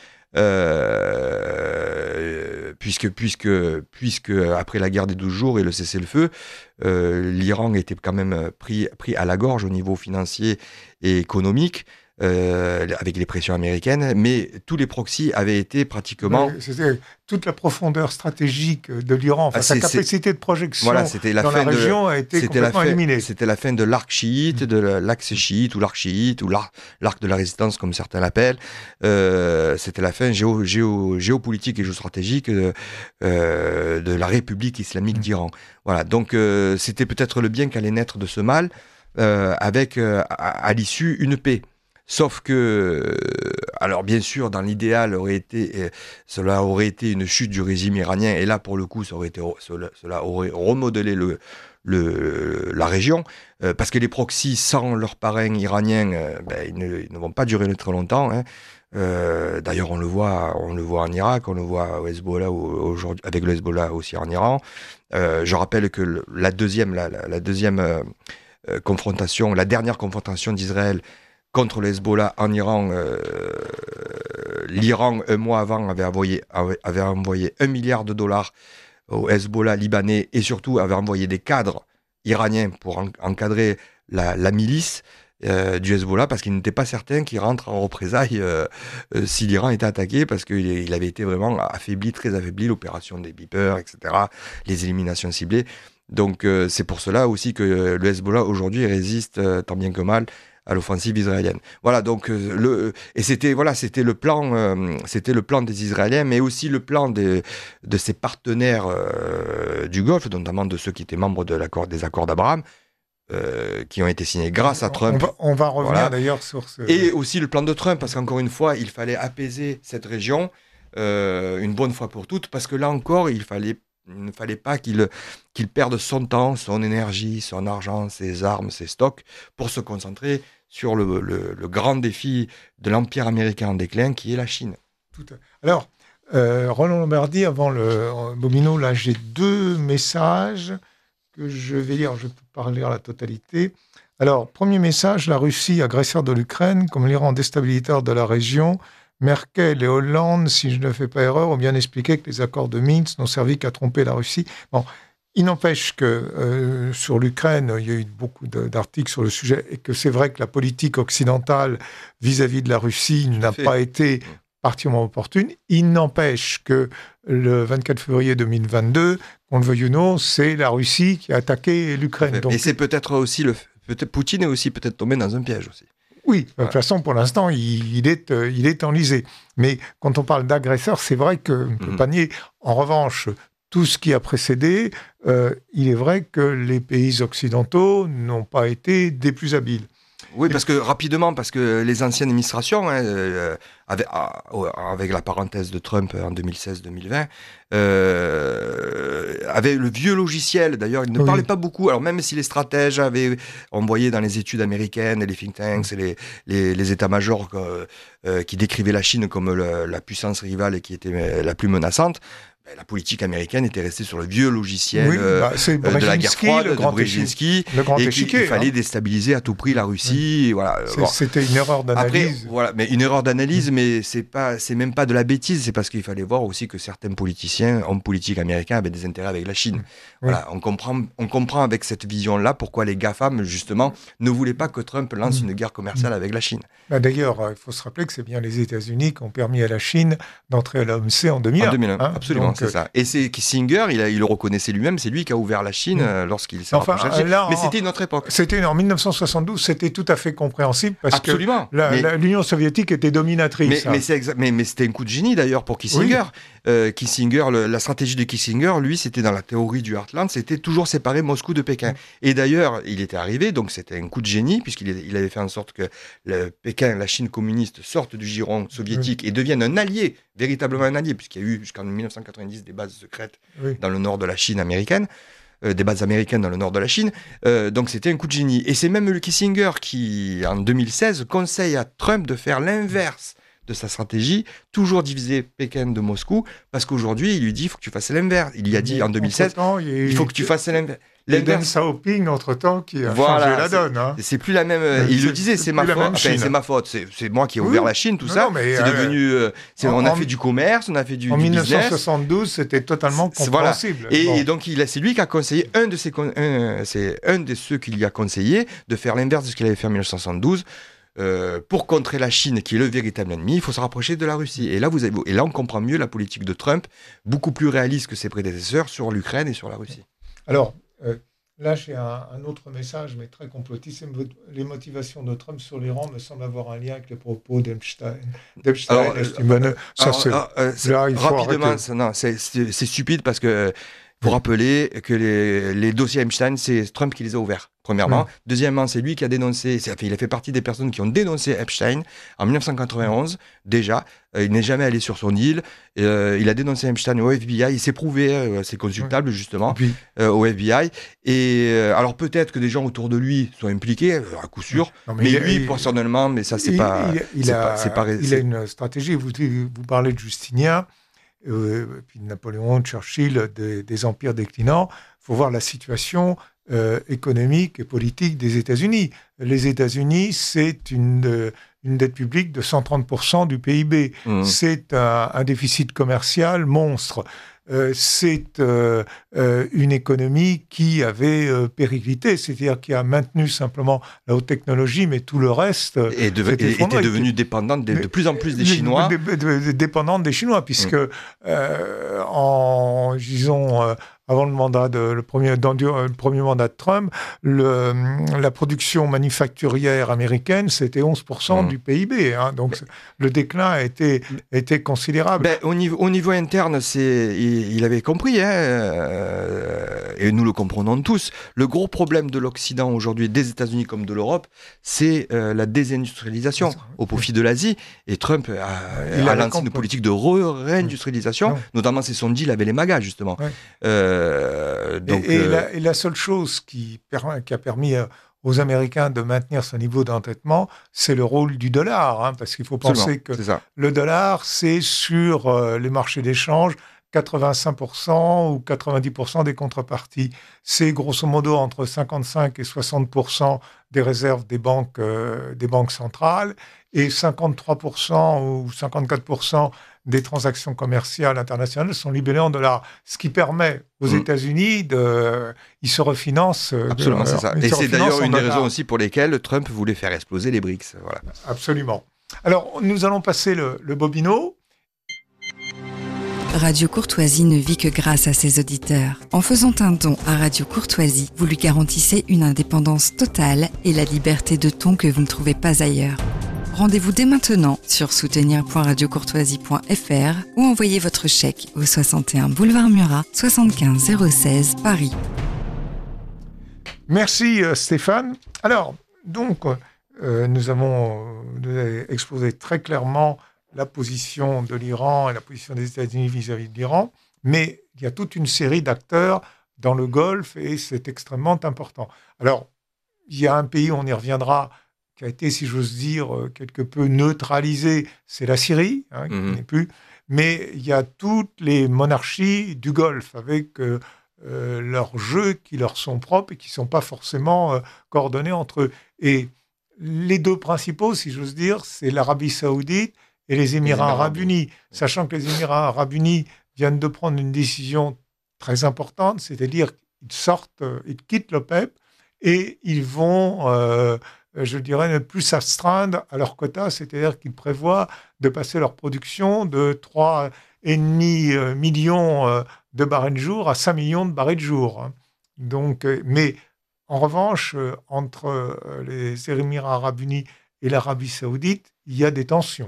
Euh, puisque, puisque, puisque après la guerre des douze jours et le cessez-le-feu, euh, l'Iran était quand même pris, pris à la gorge au niveau financier et économique. Euh, avec les pressions américaines, mais tous les proxys avaient été pratiquement... Ouais, c'était toute la profondeur stratégique de l'Iran, enfin, Ah, sa c'est, capacité de projection voilà, c'était la dans fin la région de, a été c'était complètement la fin, éliminée. C'était la fin de l'arc chiite, de l'axe chiite, ou l'arc chiite, ou l'arc, l'arc de la résistance, comme certains l'appellent. Euh, c'était la fin géo, géo, géopolitique et géostratégique de, euh, de la République islamique mmh. d'Iran. Voilà, donc euh, c'était peut-être le bien qu'allait naître de ce mal, euh, avec euh, à, à l'issue une paix. Sauf que, alors bien sûr, dans l'idéal, aurait été, euh, cela aurait été une chute du régime iranien, et là, pour le coup, ça aurait été, cela, cela aurait remodelé le, le, la région, euh, parce que les proxys, sans leurs parrains iraniens, euh, ben, ils, ne, ils ne vont pas durer très longtemps. Hein. Euh, d'ailleurs, on le voit, on le voit en Irak, on le voit au Hezbollah, aujourd'hui, avec le Hezbollah aussi en Iran. Euh, je rappelle que le, la deuxième, la, la, la deuxième euh, euh, confrontation, la dernière confrontation d'Israël contre le Hezbollah en Iran, euh, l'Iran, un mois avant, avait envoyé, avait envoyé un milliard de dollars au Hezbollah libanais et surtout avait envoyé des cadres iraniens pour en, encadrer la, la milice euh, du Hezbollah parce qu'il n'était pas certain qu'il rentre en représailles euh, euh, si l'Iran était attaqué parce qu'il il avait été vraiment affaibli, très affaibli, l'opération des beepers, et cetera, les éliminations ciblées. Donc euh, c'est pour cela aussi que le Hezbollah aujourd'hui résiste euh, tant bien que mal à l'offensive israélienne. Voilà, donc euh, le et c'était voilà, c'était le plan, euh, c'était le plan des Israéliens, mais aussi le plan de de ses partenaires euh, du Golfe, notamment de ceux qui étaient membres de l'accord des accords d'Abraham, euh, qui ont été signés grâce à Trump. On va, on va revenir voilà. d'ailleurs sur ce. Et aussi le plan de Trump, parce qu'encore une fois, il fallait apaiser cette région euh, une bonne fois pour toutes, parce que là encore, il fallait Il ne fallait pas qu'il, qu'il perde son temps, son énergie, son argent, ses armes, ses stocks, pour se concentrer sur le, le, le grand défi de l'Empire américain en déclin, qui est la Chine. Tout à... Alors, euh, Roland Lombardi, avant le Bobino, là, j'ai deux messages que je vais lire. Je peux pas lire la totalité. Alors, premier message, la Russie, agresseur de l'Ukraine, comme l'Iran déstabilisateur de la région. Merkel et Hollande, si je ne fais pas erreur, ont bien expliqué que les accords de Minsk n'ont servi qu'à tromper la Russie. Bon, il n'empêche que euh, sur l'Ukraine, il y a eu beaucoup de, d'articles sur le sujet et que c'est vrai que la politique occidentale vis-à-vis de la Russie n'a pas été particulièrement opportune. Il n'empêche que le vingt-quatre février deux mille vingt-deux, qu'on le veuille ou non, c'est la Russie qui a attaqué l'Ukraine. Donc... Et c'est peut-être aussi le... Peut-être Poutine est aussi peut-être tombé dans un piège aussi. Oui, de toute façon, pour l'instant, il, il, est, euh, il est enlisé. Mais quand on parle d'agresseur, c'est vrai qu'on ne peut mmh. pas nier. En revanche, tout ce qui a précédé, euh, il est vrai que les pays occidentaux n'ont pas été des plus habiles. Oui, parce que rapidement, parce que les anciennes administrations, hein, euh, avec, avec la parenthèse de Trump en deux mille seize deux mille vingt, euh, avaient le vieux logiciel. D'ailleurs, ils ne oui. parlaient pas beaucoup. Alors même si les stratèges avaient envoyé dans les études américaines, les think tanks, et les, les, les états-majors euh, qui décrivaient la Chine comme le, la puissance rivale et qui était la plus menaçante, la politique américaine était restée sur le vieux logiciel oui, bah, euh, de la guerre froide, le grand de Brzezinski, le grand et échiquier, qu'il fallait hein. déstabiliser à tout prix la Russie. Oui. Voilà. C'est, bon. C'était une erreur d'analyse. Après, voilà, mais une erreur d'analyse, mmh. mais c'est pas, c'est même pas de la bêtise, c'est parce qu'il fallait voir aussi que certains politiciens, hommes politiques américains, avaient des intérêts avec la Chine. Mmh. Voilà, oui. on comprend, on comprend avec cette vision-là pourquoi les GAFAM, justement, ne voulaient pas que Trump lance mmh. une guerre commerciale mmh. avec la Chine. Bah d'ailleurs, il faut se rappeler que c'est bien les États-Unis qui ont permis à la Chine d'entrer à l'O M C en deux mille un. En deux mille un, hein, absolument, donc, c'est euh... ça. Et c'est Kissinger, il, a, il le reconnaissait lui-même, c'est lui qui a ouvert la Chine mmh. euh, lorsqu'il s'est enfin, rapproché. Là, mais en... c'était une autre époque. C'était en dix-neuf cent soixante-douze, c'était tout à fait compréhensible parce absolument. que la, mais... la, l'Union soviétique était dominatrice. Mais, hein. mais, c'est exa... mais, mais c'était un coup de génie d'ailleurs pour Kissinger. Oui. euh, Kissinger, le, la stratégie de Kissinger, lui, c'était dans la théorie du Heartland, c'était toujours séparer Moscou de Pékin. Et d'ailleurs, il était arrivé, donc c'était un coup de génie, puisqu'il il avait fait en sorte que le Pékin, la Chine communiste, sorte du giron soviétique oui. et devienne un allié, véritablement un allié, puisqu'il y a eu jusqu'en dix-neuf cent quatre-vingt-dix des bases secrètes oui. dans le nord de la Chine américaine. Euh, des bases américaines dans le nord de la Chine. Euh, donc c'était un coup de génie. Et c'est même le Kissinger qui, en deux mille seize, conseille à Trump de faire l'inverse de sa stratégie, toujours diviser Pékin de Moscou, parce qu'aujourd'hui, il lui dit, il faut que tu fasses l'inverse. Il lui a dit Mais en deux mille seize, il, il, il faut que tu fasses l'inverse. Et Deng Xiaoping, entre-temps, qui a voilà, changé la donne. Hein. C'est plus la même... Euh, il le disait, c'est ma, enfin, c'est ma faute. C'est, c'est moi qui ai ouvert oui. la Chine, tout non, ça. Non, mais c'est euh, devenu... Euh, c'est, en, on a fait du commerce, on a fait du, en du dix-neuf cent business. soixante-douze, c'était totalement compréhensible. Voilà. Et, bon. et donc, il a, c'est lui qui a conseillé, un de, ses, un, c'est un de ceux qui lui a conseillé de faire l'inverse de ce qu'il avait fait en dix-neuf cent soixante-douze. Euh, pour contrer la Chine, qui est le véritable ennemi, il faut se rapprocher de la Russie. Et là, vous avez, et là, on comprend mieux la politique de Trump, beaucoup plus réaliste que ses prédécesseurs sur l'Ukraine et sur la Russie. Alors, euh, là, j'ai un, un autre message, mais très complotiste. Les motivations de Trump sur l'Iran me semblent avoir un lien avec les propos d'Epstein. d'Epstein alors, euh, ça, alors, c'est, alors, euh, c'est, là, il faut rapidement, ça, non, c'est, c'est, c'est stupide parce que il faut rappeler que les, les dossiers Epstein, c'est Trump qui les a ouverts, premièrement. Mmh. Deuxièmement, c'est lui qui a dénoncé, c'est, enfin, il a fait partie des personnes qui ont dénoncé Epstein en dix-neuf cent quatre-vingt-onze, déjà. Euh, il n'est jamais allé sur son île. Euh, il a dénoncé Epstein au F B I. Il s'est prouvé, euh, c'est consultable, mmh. justement, oui. euh, au F B I. Et euh, alors, peut-être que des gens autour de lui sont impliqués, euh, à coup sûr. Non, mais mais il, lui, il, personnellement, mais ça, c'est il, pas... Il, il, c'est a, pas, c'est pas, il c'est... a une stratégie. Vous, vous parlez de Justinien. Euh, puis Napoléon, Churchill, des, des empires déclinants. Il faut voir la situation euh, économique et politique des États-Unis. Les États-Unis, c'est une, euh, une dette publique de cent trente pour cent du P I B. Mmh. C'est un, un déficit commercial monstre. Euh, c'est euh, euh, une économie qui avait euh, périclité, c'est-à-dire qui a maintenu simplement la haute technologie, mais tout le reste et de, et, était devenu dépendante de, de plus en plus des Chinois. De, de, de, de, dépendante des Chinois, puisque mmh. euh, en, disons, euh, avant le mandat de le premier, dans le premier mandat de Trump, le, la production manufacturière américaine, c'était onze pour cent mmh. du P I B. Hein, donc mais, le déclin a été, a été considérable. Ben, au, niveau, au niveau interne, c'est, il, il avait compris, hein, euh, et nous le comprenons tous. Le gros problème de l'Occident aujourd'hui, des États-Unis comme de l'Europe, c'est euh, la désindustrialisation au profit de l'Asie. Et Trump a, a lancé une politique de réindustrialisation, oui. notamment c'est son deal avec les MAGA, justement. Oui. Euh, donc, et, et, euh... la, et la seule chose qui, permet, qui a permis aux Américains de maintenir ce niveau d'endettement, c'est le rôle du dollar, hein, parce qu'il faut penser que le dollar, c'est sur euh, les marchés d'échange quatre-vingt-cinq pour cent ou quatre-vingt-dix pour cent des contreparties. C'est grosso modo entre cinquante-cinq et soixante pour cent des réserves des banques, euh, des banques centrales et cinquante-trois pour cent ou cinquante-quatre pour cent des transactions commerciales internationales sont libellées en dollars, ce qui permet aux mmh. États-Unis de, ils se refinancent. Absolument, de, c'est ça. Et c'est d'ailleurs une des raisons aussi pour lesquelles Trump voulait faire exploser les BRICS. Voilà. Absolument. Alors, nous allons passer le, le bobino. Radio Courtoisie ne vit que grâce à ses auditeurs. En faisant un don à Radio Courtoisie, vous lui garantissez une indépendance totale et la liberté de ton que vous ne trouvez pas ailleurs. Rendez-vous dès maintenant sur soutenir point radio courtoisie point f r ou envoyez votre chèque au soixante et un boulevard Murat, soixante-quinze zéro seize, Paris. Merci Stéphane. Alors, donc, euh, nous avons euh, exposé très clairement la position de l'Iran et la position des États-Unis vis-à-vis de l'Iran, mais il y a toute une série d'acteurs dans le Golfe et c'est extrêmement important. Alors, il y a un pays, on y reviendra, qui a été, si j'ose dire, quelque peu neutralisé, c'est la Syrie, hein, qui mmh. n'est plus, mais il y a toutes les monarchies du Golfe avec euh, euh, leurs jeux qui leur sont propres et qui ne sont pas forcément euh, coordonnés entre eux. Et les deux principaux, si j'ose dire, c'est l'Arabie Saoudite et les Émirats les Arabes Unis, sachant que les Émirats Arabes Unis viennent de prendre une décision très importante, c'est-à-dire qu'ils sortent, ils quittent l'OPEP et ils vont, euh, je dirais, ne plus s'astreindre à leur quota, c'est-à-dire qu'ils prévoient de passer leur production de trois virgule cinq millions de barils de jour à cinq millions de barils de jour. Donc, mais en revanche, entre les Émirats Arabes Unis et l'Arabie Saoudite, il y a des tensions.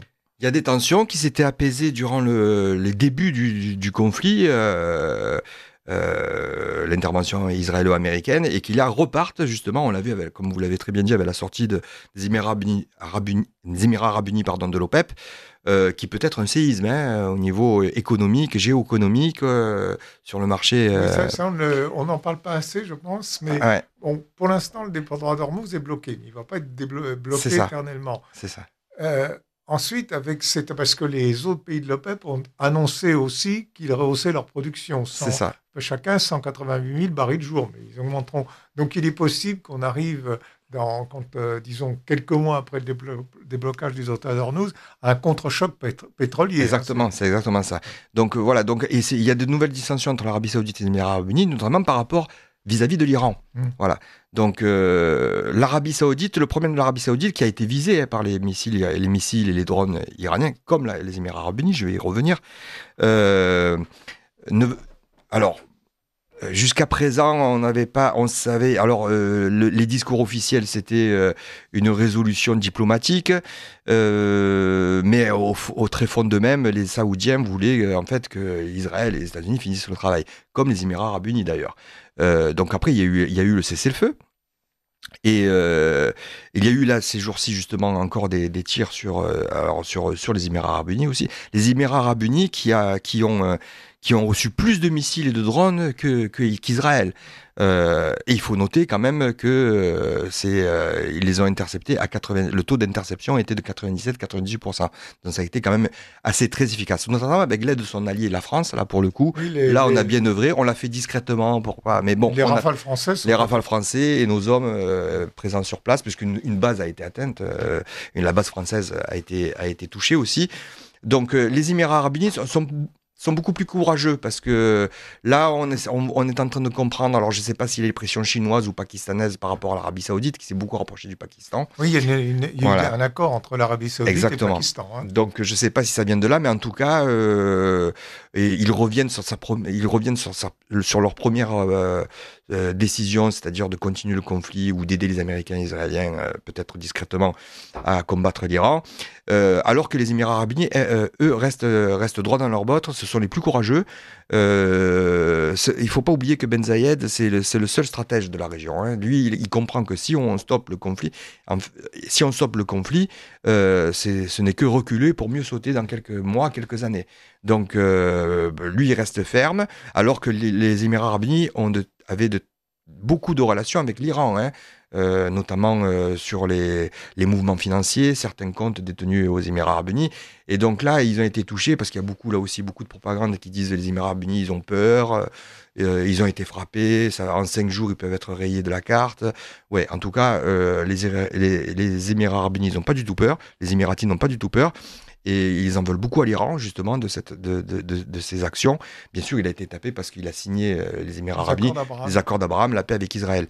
Il y a des tensions qui s'étaient apaisées durant le, les débuts du, du, du conflit, euh, euh, l'intervention israélo-américaine, et qui là repartent justement, on l'a vu, avec, comme vous l'avez très bien dit, avec la sortie de, des Émirats Arabes Unis, Arabes Unis, des Émirats Arabes Unis pardon, de l'OPEP, euh, qui peut être un séisme hein, au niveau économique, géoéconomique, euh, sur le marché. Euh... Oui, ça, ça, on n'en parle pas assez, je pense, mais ouais. bon, pour l'instant, le déporteur d'Ormuz est bloqué. Il ne va pas être déblo- bloqué C'est éternellement. C'est ça. Euh, Ensuite, avec cette... parce que les autres pays de l'OPEP ont annoncé aussi qu'ils rehaussaient leur production. C'est ça. Chacun cent quatre-vingt-huit mille barils de jour, mais ils augmenteront. Donc, il est possible qu'on arrive, dans, quand, euh, disons, quelques mois après le déblo- déblocage du déporteur d'Ormuz, à un contre-choc pét- pétrolier. Exactement, hein, c'est... c'est exactement ça. Donc, euh, voilà. Donc, et il y a de nouvelles dissensions entre l'Arabie Saoudite et les Émirats Arabes Unis, notamment par rapport vis-à-vis de l'Iran. Mmh. Voilà. Donc, euh, l'Arabie Saoudite, le problème de l'Arabie Saoudite qui a été visé hein, par les missiles, les missiles et les drones iraniens, comme la, les Émirats Arabes Unis, je vais y revenir. Euh, ne, alors, jusqu'à présent, on n'avait pas, on savait. Alors, euh, le, les discours officiels, c'était euh, une résolution diplomatique, euh, mais au, au très fond d'eux-mêmes, les Saoudiens voulaient euh, en fait que Israël et les États-Unis finissent le travail, comme les Émirats Arabes Unis d'ailleurs. Euh, donc après, il y a eu, il y a eu le cessez-le-feu. Et euh, il y a eu là ces jours-ci justement encore des, des tirs sur, euh, alors sur sur les Émirats Arabes Unis aussi. Les Émirats Arabes Unis qui a qui ont euh, qui ont reçu plus de missiles et de drones que, que qu'Israël. Euh, et il faut noter quand même que euh, c'est euh, ils les ont interceptés à quatre-vingts. Le taux d'interception était de quatre-vingt-dix-sept à quatre-vingt-dix pour cent. Donc ça a été quand même assez très efficace. Notamment avec l'aide de son allié la France. Là pour le coup, oui, les, là on les... a bien œuvré. On l'a fait discrètement pour pas. Mais bon, les rafales a... français. Les rafales français et nos hommes euh, présents sur place, puisqu'une une base a été atteinte. Euh, et la base française a été a été touchée aussi. Donc euh, les Émirats Arabes Unis sont, sont sont beaucoup plus courageux parce que là, on est, on, on est en train de comprendre, alors je ne sais pas s'il y a les pressions chinoises ou pakistanaises par rapport à l'Arabie Saoudite, qui s'est beaucoup rapproché du Pakistan. Oui, il y a, une, une, il y a voilà. un accord entre l'Arabie Saoudite Exactement. et le Pakistan. Hein. Donc je ne sais pas si ça vient de là, mais en tout cas, euh, et ils reviennent sur, sa, ils reviennent sur, sa, sur leur première euh, euh, décision, c'est-à-dire de continuer le conflit ou d'aider les Américains et les Israéliens, euh, peut-être discrètement, à combattre l'Iran. Euh, alors que les Émirats Arabes Unis, euh, eux, restent, restent droits dans leurs bottes, ce sont les plus courageux. Euh, il ne faut pas oublier que Ben Zayed, c'est le, c'est le seul stratège de la région. Hein. Lui, il, il comprend que si on stoppe le conflit, en, si on stoppe le conflit, euh, c'est, ce n'est que reculer pour mieux sauter dans quelques mois, quelques années. Donc, euh, lui, il reste ferme, alors que les, les Émirats Arabes Unis ont de, avaient de, beaucoup de relations avec l'Iran, hein. Euh, notamment euh, sur les, les mouvements financiers, certains comptes détenus aux Émirats Arabes Unis. Et donc là, ils ont été touchés parce qu'il y a beaucoup, là aussi, beaucoup de propagande qui disent que les Émirats Arabes Unis, ils ont peur, euh, ils ont été frappés, ça, en cinq jours, ils peuvent être rayés de la carte. Ouais, en tout cas, euh, les, les, les Émirats Arabes Unis, ils n'ont pas du tout peur, les Émiratis n'ont pas du tout peur. Et ils en veulent beaucoup à l'Iran, justement, de, cette, de, de, de, de ces actions. Bien sûr, il a été tapé parce qu'il a signé, euh, les Émirats Arabes Unis, les accords d'Abraham, la paix avec Israël.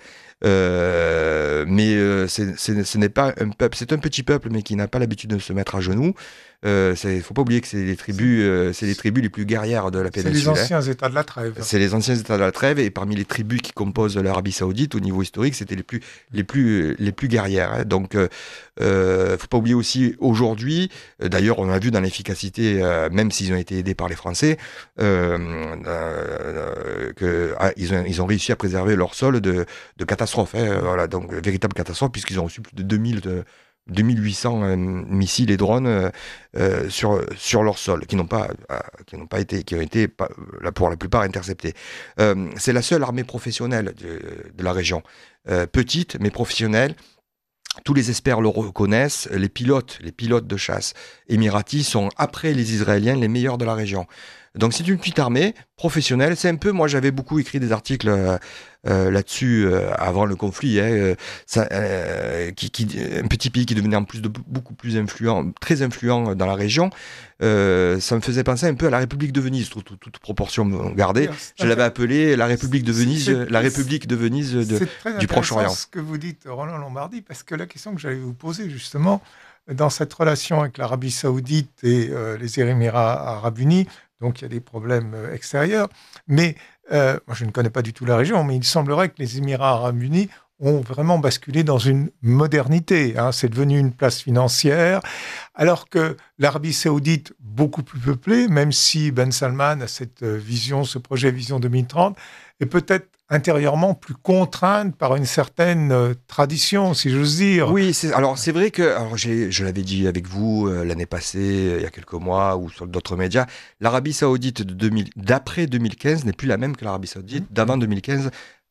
Euh, mais euh, c'est, c'est, ce n'est pas un peuple, c'est un petit peuple, mais qui n'a pas l'habitude de se mettre à genoux. Il euh, ne faut pas oublier que c'est les tribus, euh, c'est les tribus les plus guerrières de la péninsule. C'est les anciens hein. États de la trêve. C'est les anciens États de la trêve, et parmi les tribus qui composent l'Arabie Saoudite, au niveau historique, c'était les plus, les plus, les plus guerrières. Hein. Donc, il euh, ne euh, faut pas oublier aussi aujourd'hui, euh, d'ailleurs, on a vu dans l'efficacité, euh, même s'ils ont été aidés par les Français, euh, euh, que ah, ils ont, ils ont réussi à préserver leur sol de, de catastrophes. Hein. Voilà, donc véritable catastrophe, puisqu'ils ont reçu plus de deux mille de deux mille huit cents euh, missiles et drones euh, euh, sur sur leur sol, qui n'ont pas euh, qui n'ont pas été qui ont été pas, là, pour la plupart interceptés. Euh, c'est la seule armée professionnelle de, de la région, euh, petite mais professionnelle. Tous les experts le reconnaissent. Les pilotes, les pilotes de chasse émiratis sont après les Israéliens les meilleurs de la région. Donc c'est une petite armée professionnelle. C'est un peu, moi j'avais beaucoup écrit des articles euh, euh, là-dessus euh, avant le conflit. Hein, euh, ça, euh, qui, qui, un petit pays qui devenait en plus de beaucoup plus influent, très influent dans la région. Euh, ça me faisait penser un peu à la République de Venise, toute, toute, toute proportion gardée. Je l'avais appelée la République de Venise, c'est, c'est, la République de Venise de, du Proche-Orient. C'est ce que vous dites, Roland Lombardi, parce que la question que j'allais vous poser justement dans cette relation avec l'Arabie Saoudite et euh, les Émirats Arabes Unis. Donc, il y a des problèmes extérieurs. Mais, euh, moi, je ne connais pas du tout la région, mais il semblerait que les Émirats Arabes Unis ont vraiment basculé dans une modernité. Hein. C'est devenu une place financière, alors que l'Arabie saoudite, beaucoup plus peuplée, même si Ben Salman a cette vision, ce projet Vision deux mille trente, est peut-être intérieurement plus contrainte par une certaine euh, tradition, si j'ose dire. Oui, c'est, alors c'est vrai que, alors j'ai, je l'avais dit avec vous euh, l'année passée, euh, il y a quelques mois, ou sur d'autres médias, l'Arabie saoudite de deux mille, d'après deux mille quinze n'est plus la même que l'Arabie saoudite mmh. d'avant deux mille quinze,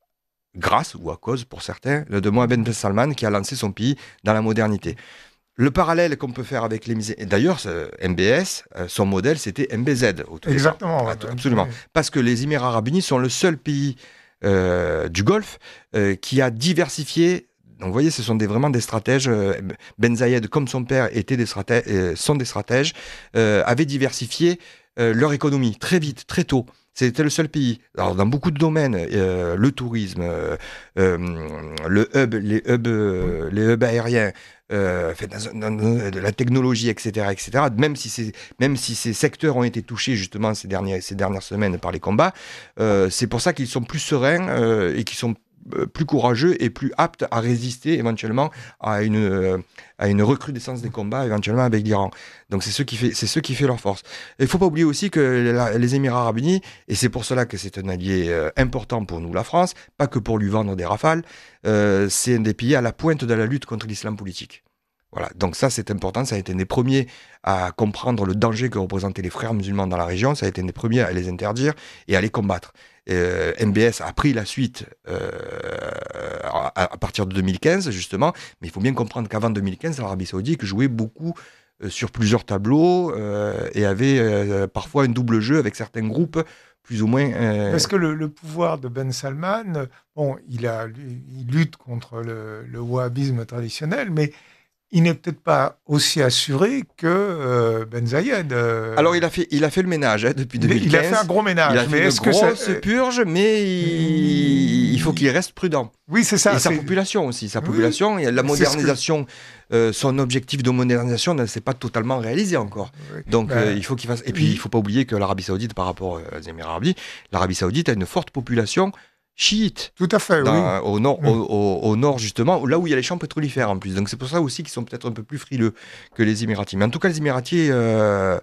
grâce ou à cause, pour certains, de Mohammed Ben Salman qui a lancé son pays dans la modernité. Le parallèle qu'on peut faire avec les misères... D'ailleurs, M B S, son modèle, c'était M B Z. Au tout Exactement. Ouais, absolument. Oui. Parce que les Émirats arabes unis sont le seul pays euh, du Golfe euh, qui a diversifié. Donc, vous voyez, ce sont des, vraiment des stratèges. Ben Zayed, comme son père, étaient des stratèges, euh, sont des stratèges, euh, avaient diversifié euh, leur économie très vite, très tôt. C'était le seul pays. Alors, dans beaucoup de domaines, euh, le tourisme, euh, euh, le hub, les hubs, euh, les hubs aériens, euh, dans, dans, dans, la technologie, et cetera, et cetera. Même si ces, même si ces secteurs ont été touchés justement ces dernières, ces dernières semaines par les combats, euh, c'est pour ça qu'ils sont plus sereins euh, et qu'ils sont plus courageux et plus aptes à résister éventuellement à une, euh, à une recrudescence des combats éventuellement avec l'Iran. Donc c'est ce qui fait, c'est ce qui fait leur force. Il ne faut pas oublier aussi que la, les Émirats arabes unis, et c'est pour cela que c'est un allié euh, important pour nous, la France, pas que pour lui vendre des rafales, euh, c'est un des pays à la pointe de la lutte contre l'islam politique. Voilà, donc ça c'est important, ça a été un des premiers à comprendre le danger que représentaient les frères musulmans dans la région, ça a été un des premiers à les interdire et à les combattre. Euh, M B S a pris la suite euh, à, à partir de deux mille quinze justement, mais il faut bien comprendre qu'avant deux mille quinze, l'Arabie saoudite jouait beaucoup euh, sur plusieurs tableaux euh, et avait euh, parfois un double jeu avec certains groupes plus ou moins... Euh... Est-ce que le, le pouvoir de Ben Salman, bon, il, a, il lutte contre le, le wahhabisme traditionnel, mais il n'est peut-être pas aussi assuré que euh, Ben Zayed. Euh... Alors, il a fait, il a fait le ménage hein, depuis deux mille quinze. Il a fait un gros ménage. Il a fait mais une est-ce grosse que ça... purge, mais il, il faut qu'il reste prudent. Oui, c'est ça. Et c'est... sa population aussi. Sa population, oui, la modernisation, que... euh, son objectif de modernisation ne s'est pas totalement réalisé encore. Oui. Donc, ben... euh, il faut qu'il fasse... Et puis, il ne faut pas oublier que l'Arabie saoudite, par rapport aux Émirats arabes unis, l'Arabie saoudite a une forte population chiites. Tout à fait, dans, oui. Au nord, mmh. au, au, au nord, justement, là où il y a les champs pétrolifères en plus. Donc c'est pour ça aussi qu'ils sont peut-être un peu plus frileux que les Émiratis. Mais en tout cas, les Émiratis, euh,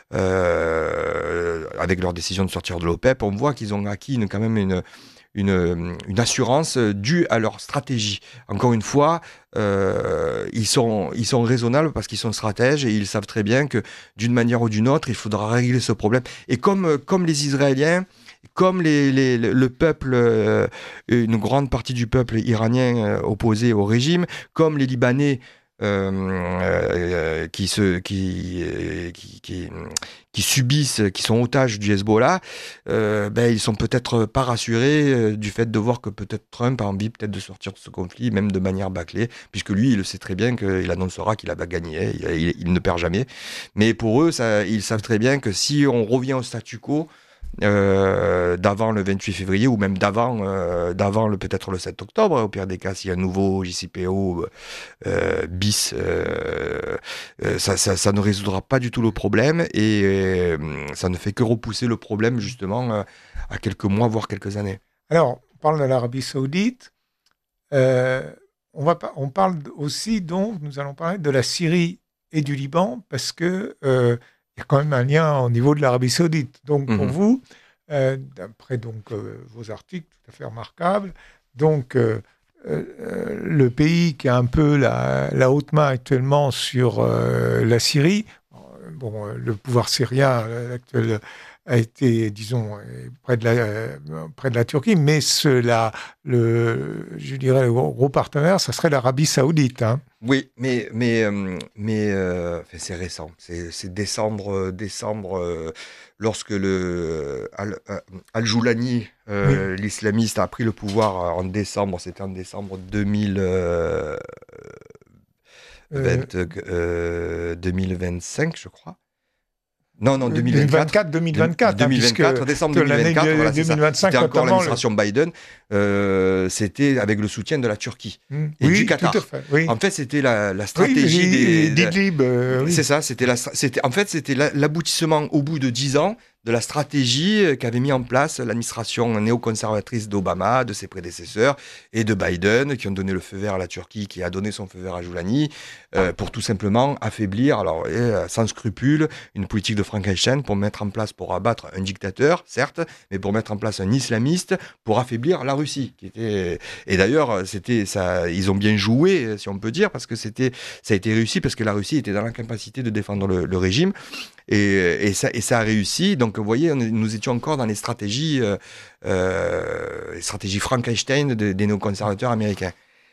euh, avec leur décision de sortir de l'OPEP, on voit qu'ils ont acquis une, quand même une, une, une assurance due à leur stratégie. Encore une fois, euh, ils, sont, ils sont raisonnables parce qu'ils sont stratèges et ils savent très bien que d'une manière ou d'une autre, il faudra régler ce problème. Et comme, comme les Israéliens, comme les, les, le peuple, euh, une grande partie du peuple iranien euh, opposé au régime, comme les Libanais euh, euh, qui, se, qui, euh, qui, qui, qui subissent, qui sont otages du Hezbollah, euh, ben, ils sont peut-être pas rassurés euh, du fait de voir que peut-être Trump a envie peut-être de sortir de ce conflit, même de manière bâclée, puisque lui, il le sait très bien qu'il annoncera qu'il a gagné, il, il, il ne perd jamais. Mais pour eux, ça, ils savent très bien que si on revient au statu quo, Euh, d'avant le vingt-huit février ou même d'avant, euh, d'avant le, peut-être le sept octobre, au pire des cas, s'il y a un nouveau J C P O euh, bis, euh, euh, ça, ça, ça ne résoudra pas du tout le problème et euh, ça ne fait que repousser le problème justement euh, à quelques mois, voire quelques années. Alors, on parle de l'Arabie saoudite, euh, on, va, on parle aussi, donc, nous allons parler de la Syrie et du Liban parce que euh, il y a quand même un lien au niveau de l'Arabie saoudite. Donc, pour mmh. vous, euh, d'après donc, euh, vos articles tout à fait remarquables, donc, euh, euh, le pays qui a un peu la, la haute main actuellement sur euh, la Syrie, bon, le pouvoir syrien actuel a été, disons, près de la, euh, près de la Turquie, mais cela, le, je dirais, le gros partenaire, ça serait l'Arabie saoudite. Hein. Oui, mais, mais, mais euh, enfin, c'est récent. C'est, c'est décembre, décembre euh, lorsque le Al, Al-Joulani, euh, oui. l'islamiste, a pris le pouvoir en décembre, c'était en décembre deux mille vingt, euh, euh, deux mille vingt-cinq, je crois. Non, non, deux mille vingt-quatre. deux mille vingt-quatre, deux mille vingt-quatre, hein, décembre deux mille vingt-quatre, voilà, deux mille vingt-cinq, c'était encore l'administration le... Biden, euh, c'était avec le soutien de la Turquie mmh. et oui, du Qatar. Tout à fait, oui. En fait, c'était la, la stratégie oui, des... d'Idlib. Euh, c'est oui. ça, c'était la, c'était, en fait, c'était l'aboutissement au bout de dix ans de la stratégie qu'avait mis en place l'administration néoconservatrice d'Obama, de ses prédécesseurs, et de Biden, qui ont donné le feu vert à la Turquie, qui a donné son feu vert à Joulani, euh, pour tout simplement affaiblir, alors euh, sans scrupule, une politique de Frankenstein pour mettre en place, pour abattre un dictateur, certes, mais pour mettre en place un islamiste, pour affaiblir la Russie. Qui était... Et d'ailleurs, c'était, ça, ils ont bien joué, si on peut dire, parce que c'était, ça a été réussi, parce que la Russie était dans l'incapacité de défendre le, le régime. Et, et, ça, et ça a réussi. Donc, vous voyez, on, nous étions encore dans les stratégies, euh, euh, les stratégies Frankenstein de, des néoconservateurs américains.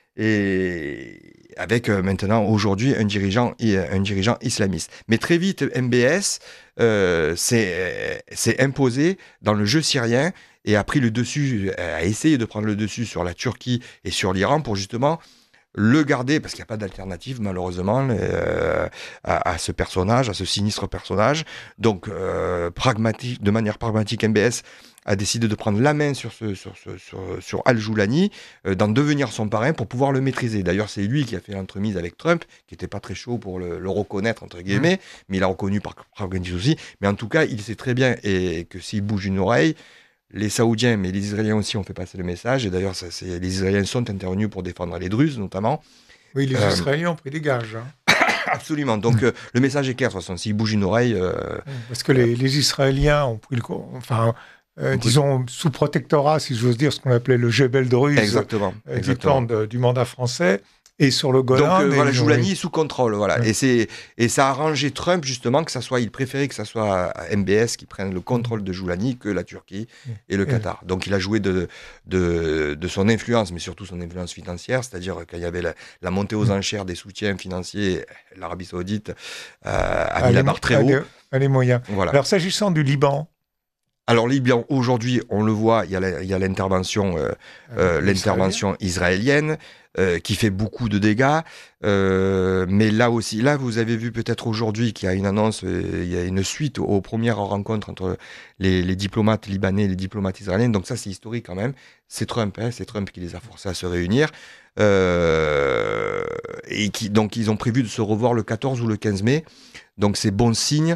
Et avec euh, maintenant, aujourd'hui, un dirigeant, un dirigeant islamiste. Mais très vite, M B S euh, s'est, s'est imposé dans le jeu syrien et a pris le dessus, a essayé de prendre le dessus sur la Turquie et sur l'Iran pour justement le garder, parce qu'il n'y a pas d'alternative malheureusement euh, à, à ce personnage, à ce sinistre personnage. Donc, euh, pragmatique, de manière pragmatique, M B S a décidé de prendre la main sur, ce, sur, ce, sur, sur Al-Joulani, euh, d'en devenir son parrain pour pouvoir le maîtriser. D'ailleurs, c'est lui qui a fait l'entremise avec Trump, qui n'était pas très chaud pour le, le reconnaître, entre guillemets, mmh. mais il a reconnu par pragmatisme aussi. Mais en tout cas, il sait très bien et que s'il bouge une oreille, les Saoudiens, mais les Israéliens aussi ont fait passer le message. Et d'ailleurs, ça, c'est, les Israéliens sont intervenus pour défendre les Druzes, notamment. Oui, les euh, Israéliens ont pris des gages. Hein. Absolument. Donc, euh, le message est clair, de toute façon. S'ils bougent une oreille... Euh, Parce que les, les Israéliens ont pris le... Enfin, euh, disons, sous protectorat, si j'ose dire, ce qu'on appelait le Jebel Druze. Exactement. Euh, exactement. Du temps de, du mandat français. Et sur le Golan... Donc, euh, voilà, Joulani ont... est sous contrôle, voilà. Ouais. Et, c'est, et ça a arrangé Trump, justement, que ça soit... Il préférait que ça soit M B S qui prenne le contrôle de Joulani que la Turquie et le Qatar. Ouais. Donc, il a joué de, de, de son influence, mais surtout son influence financière, c'est-à-dire quand il y avait la, la montée aux enchères des soutiens financiers, l'Arabie Saoudite euh, a mis la barre très haut. A les moyens. Voilà. Alors, s'agissant du Liban... Alors, Liban, aujourd'hui, on le voit, il y a, la, il y a l'intervention, euh, euh, l'intervention israélienne euh, qui fait beaucoup de dégâts. Euh, mais là aussi, là, vous avez vu peut-être aujourd'hui qu'il y a une annonce, euh, il y a une suite aux, aux premières rencontres entre les, les diplomates libanais et les diplomates israéliens. Donc ça, c'est historique quand même. C'est Trump, hein, c'est Trump qui les a forcés à se réunir. Euh, et qui, donc, ils ont prévu de se revoir le quatorze ou le quinze mai. Donc, c'est bon signe.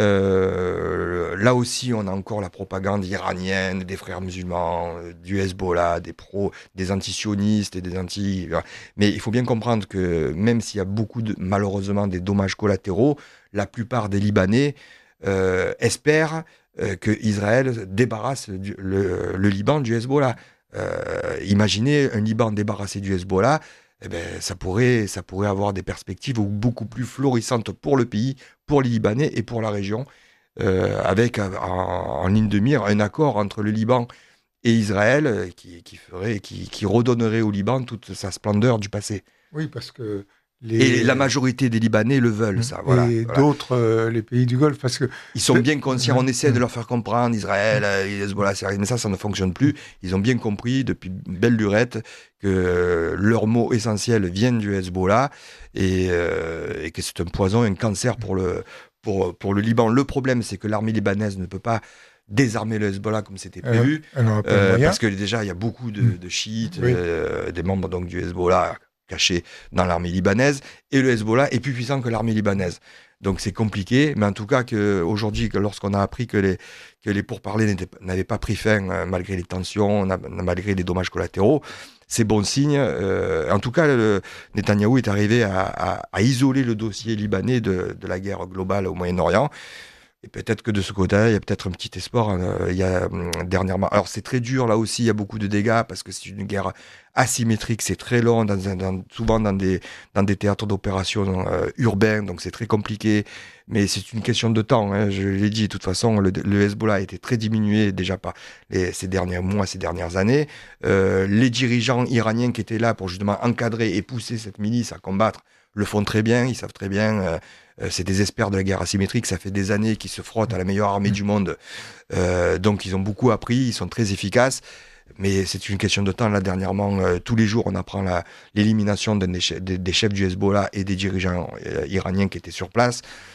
Euh, là aussi, on a encore la propagande iranienne, des frères musulmans, du Hezbollah, des pros, des anti-sionistes et des anti... Mais il faut bien comprendre que même s'il y a beaucoup, de, malheureusement, des dommages collatéraux, la plupart des Libanais euh, espèrent euh, que Israël débarrasse du, le, le Liban du Hezbollah. Euh, imaginez un Liban débarrassé du Hezbollah, eh ben, ça pourrait, ça pourrait avoir des perspectives beaucoup plus florissantes pour le pays, pour les Libanais et pour la région, euh, avec en, en ligne de mire un accord entre le Liban et Israël qui, qui, ferait, qui, qui redonnerait au Liban toute sa splendeur du passé. Oui, parce que... Les... Et la majorité des Libanais le veulent, ça. Voilà, et voilà. d'autres, euh, les pays du Golfe, parce que... Ils sont bien conscients, on essaie de leur faire comprendre, Israël, euh, Hezbollah, mais ça, ça ne fonctionne plus. Ils ont bien compris, depuis belle lurette, que euh, leurs mots essentiels viennent du Hezbollah, et, euh, et que c'est un poison, un cancer pour le, pour, pour le Liban. Le problème, c'est que l'armée libanaise ne peut pas désarmer le Hezbollah comme c'était prévu, euh, euh, parce que déjà, il y a beaucoup de, de chiites, oui. euh, des membres donc, du Hezbollah, caché dans l'armée libanaise, et le Hezbollah est plus puissant que l'armée libanaise. Donc c'est compliqué, mais en tout cas qu'aujourd'hui, que lorsqu'on a appris que les, que les pourparlers n'avaient pas pris fin euh, malgré les tensions, malgré les dommages collatéraux, c'est bon signe. Euh, en tout cas, le, Netanyahou est arrivé à, à, à isoler le dossier libanais de, de la guerre globale au Moyen-Orient. Et peut-être que de ce côté-là, il y a peut-être un petit espoir. Euh, il y a euh, dernièrement. Alors c'est très dur là aussi. Il y a beaucoup de dégâts parce que c'est une guerre asymétrique. C'est très long, dans, dans, souvent dans des dans des théâtres d'opération euh, urbains. Donc c'est très compliqué. Mais c'est une question de temps. Hein, je l'ai dit. De toute façon, le, le Hezbollah a été très diminué déjà par les, ces derniers mois, ces dernières années. Euh, les dirigeants iraniens qui étaient là pour justement encadrer et pousser cette milice à combattre le font très bien. Ils savent très bien. Euh, C'est des experts de la guerre asymétrique, ça fait des années qu'ils se frottent à la meilleure armée du monde. Euh, donc ils ont beaucoup appris, ils sont très efficaces. Mais c'est une question de temps. Là, dernièrement, euh, tous les jours, on apprend la, l'élimination des, des, des chefs du Hezbollah et des dirigeants euh, iraniens qui étaient sur place.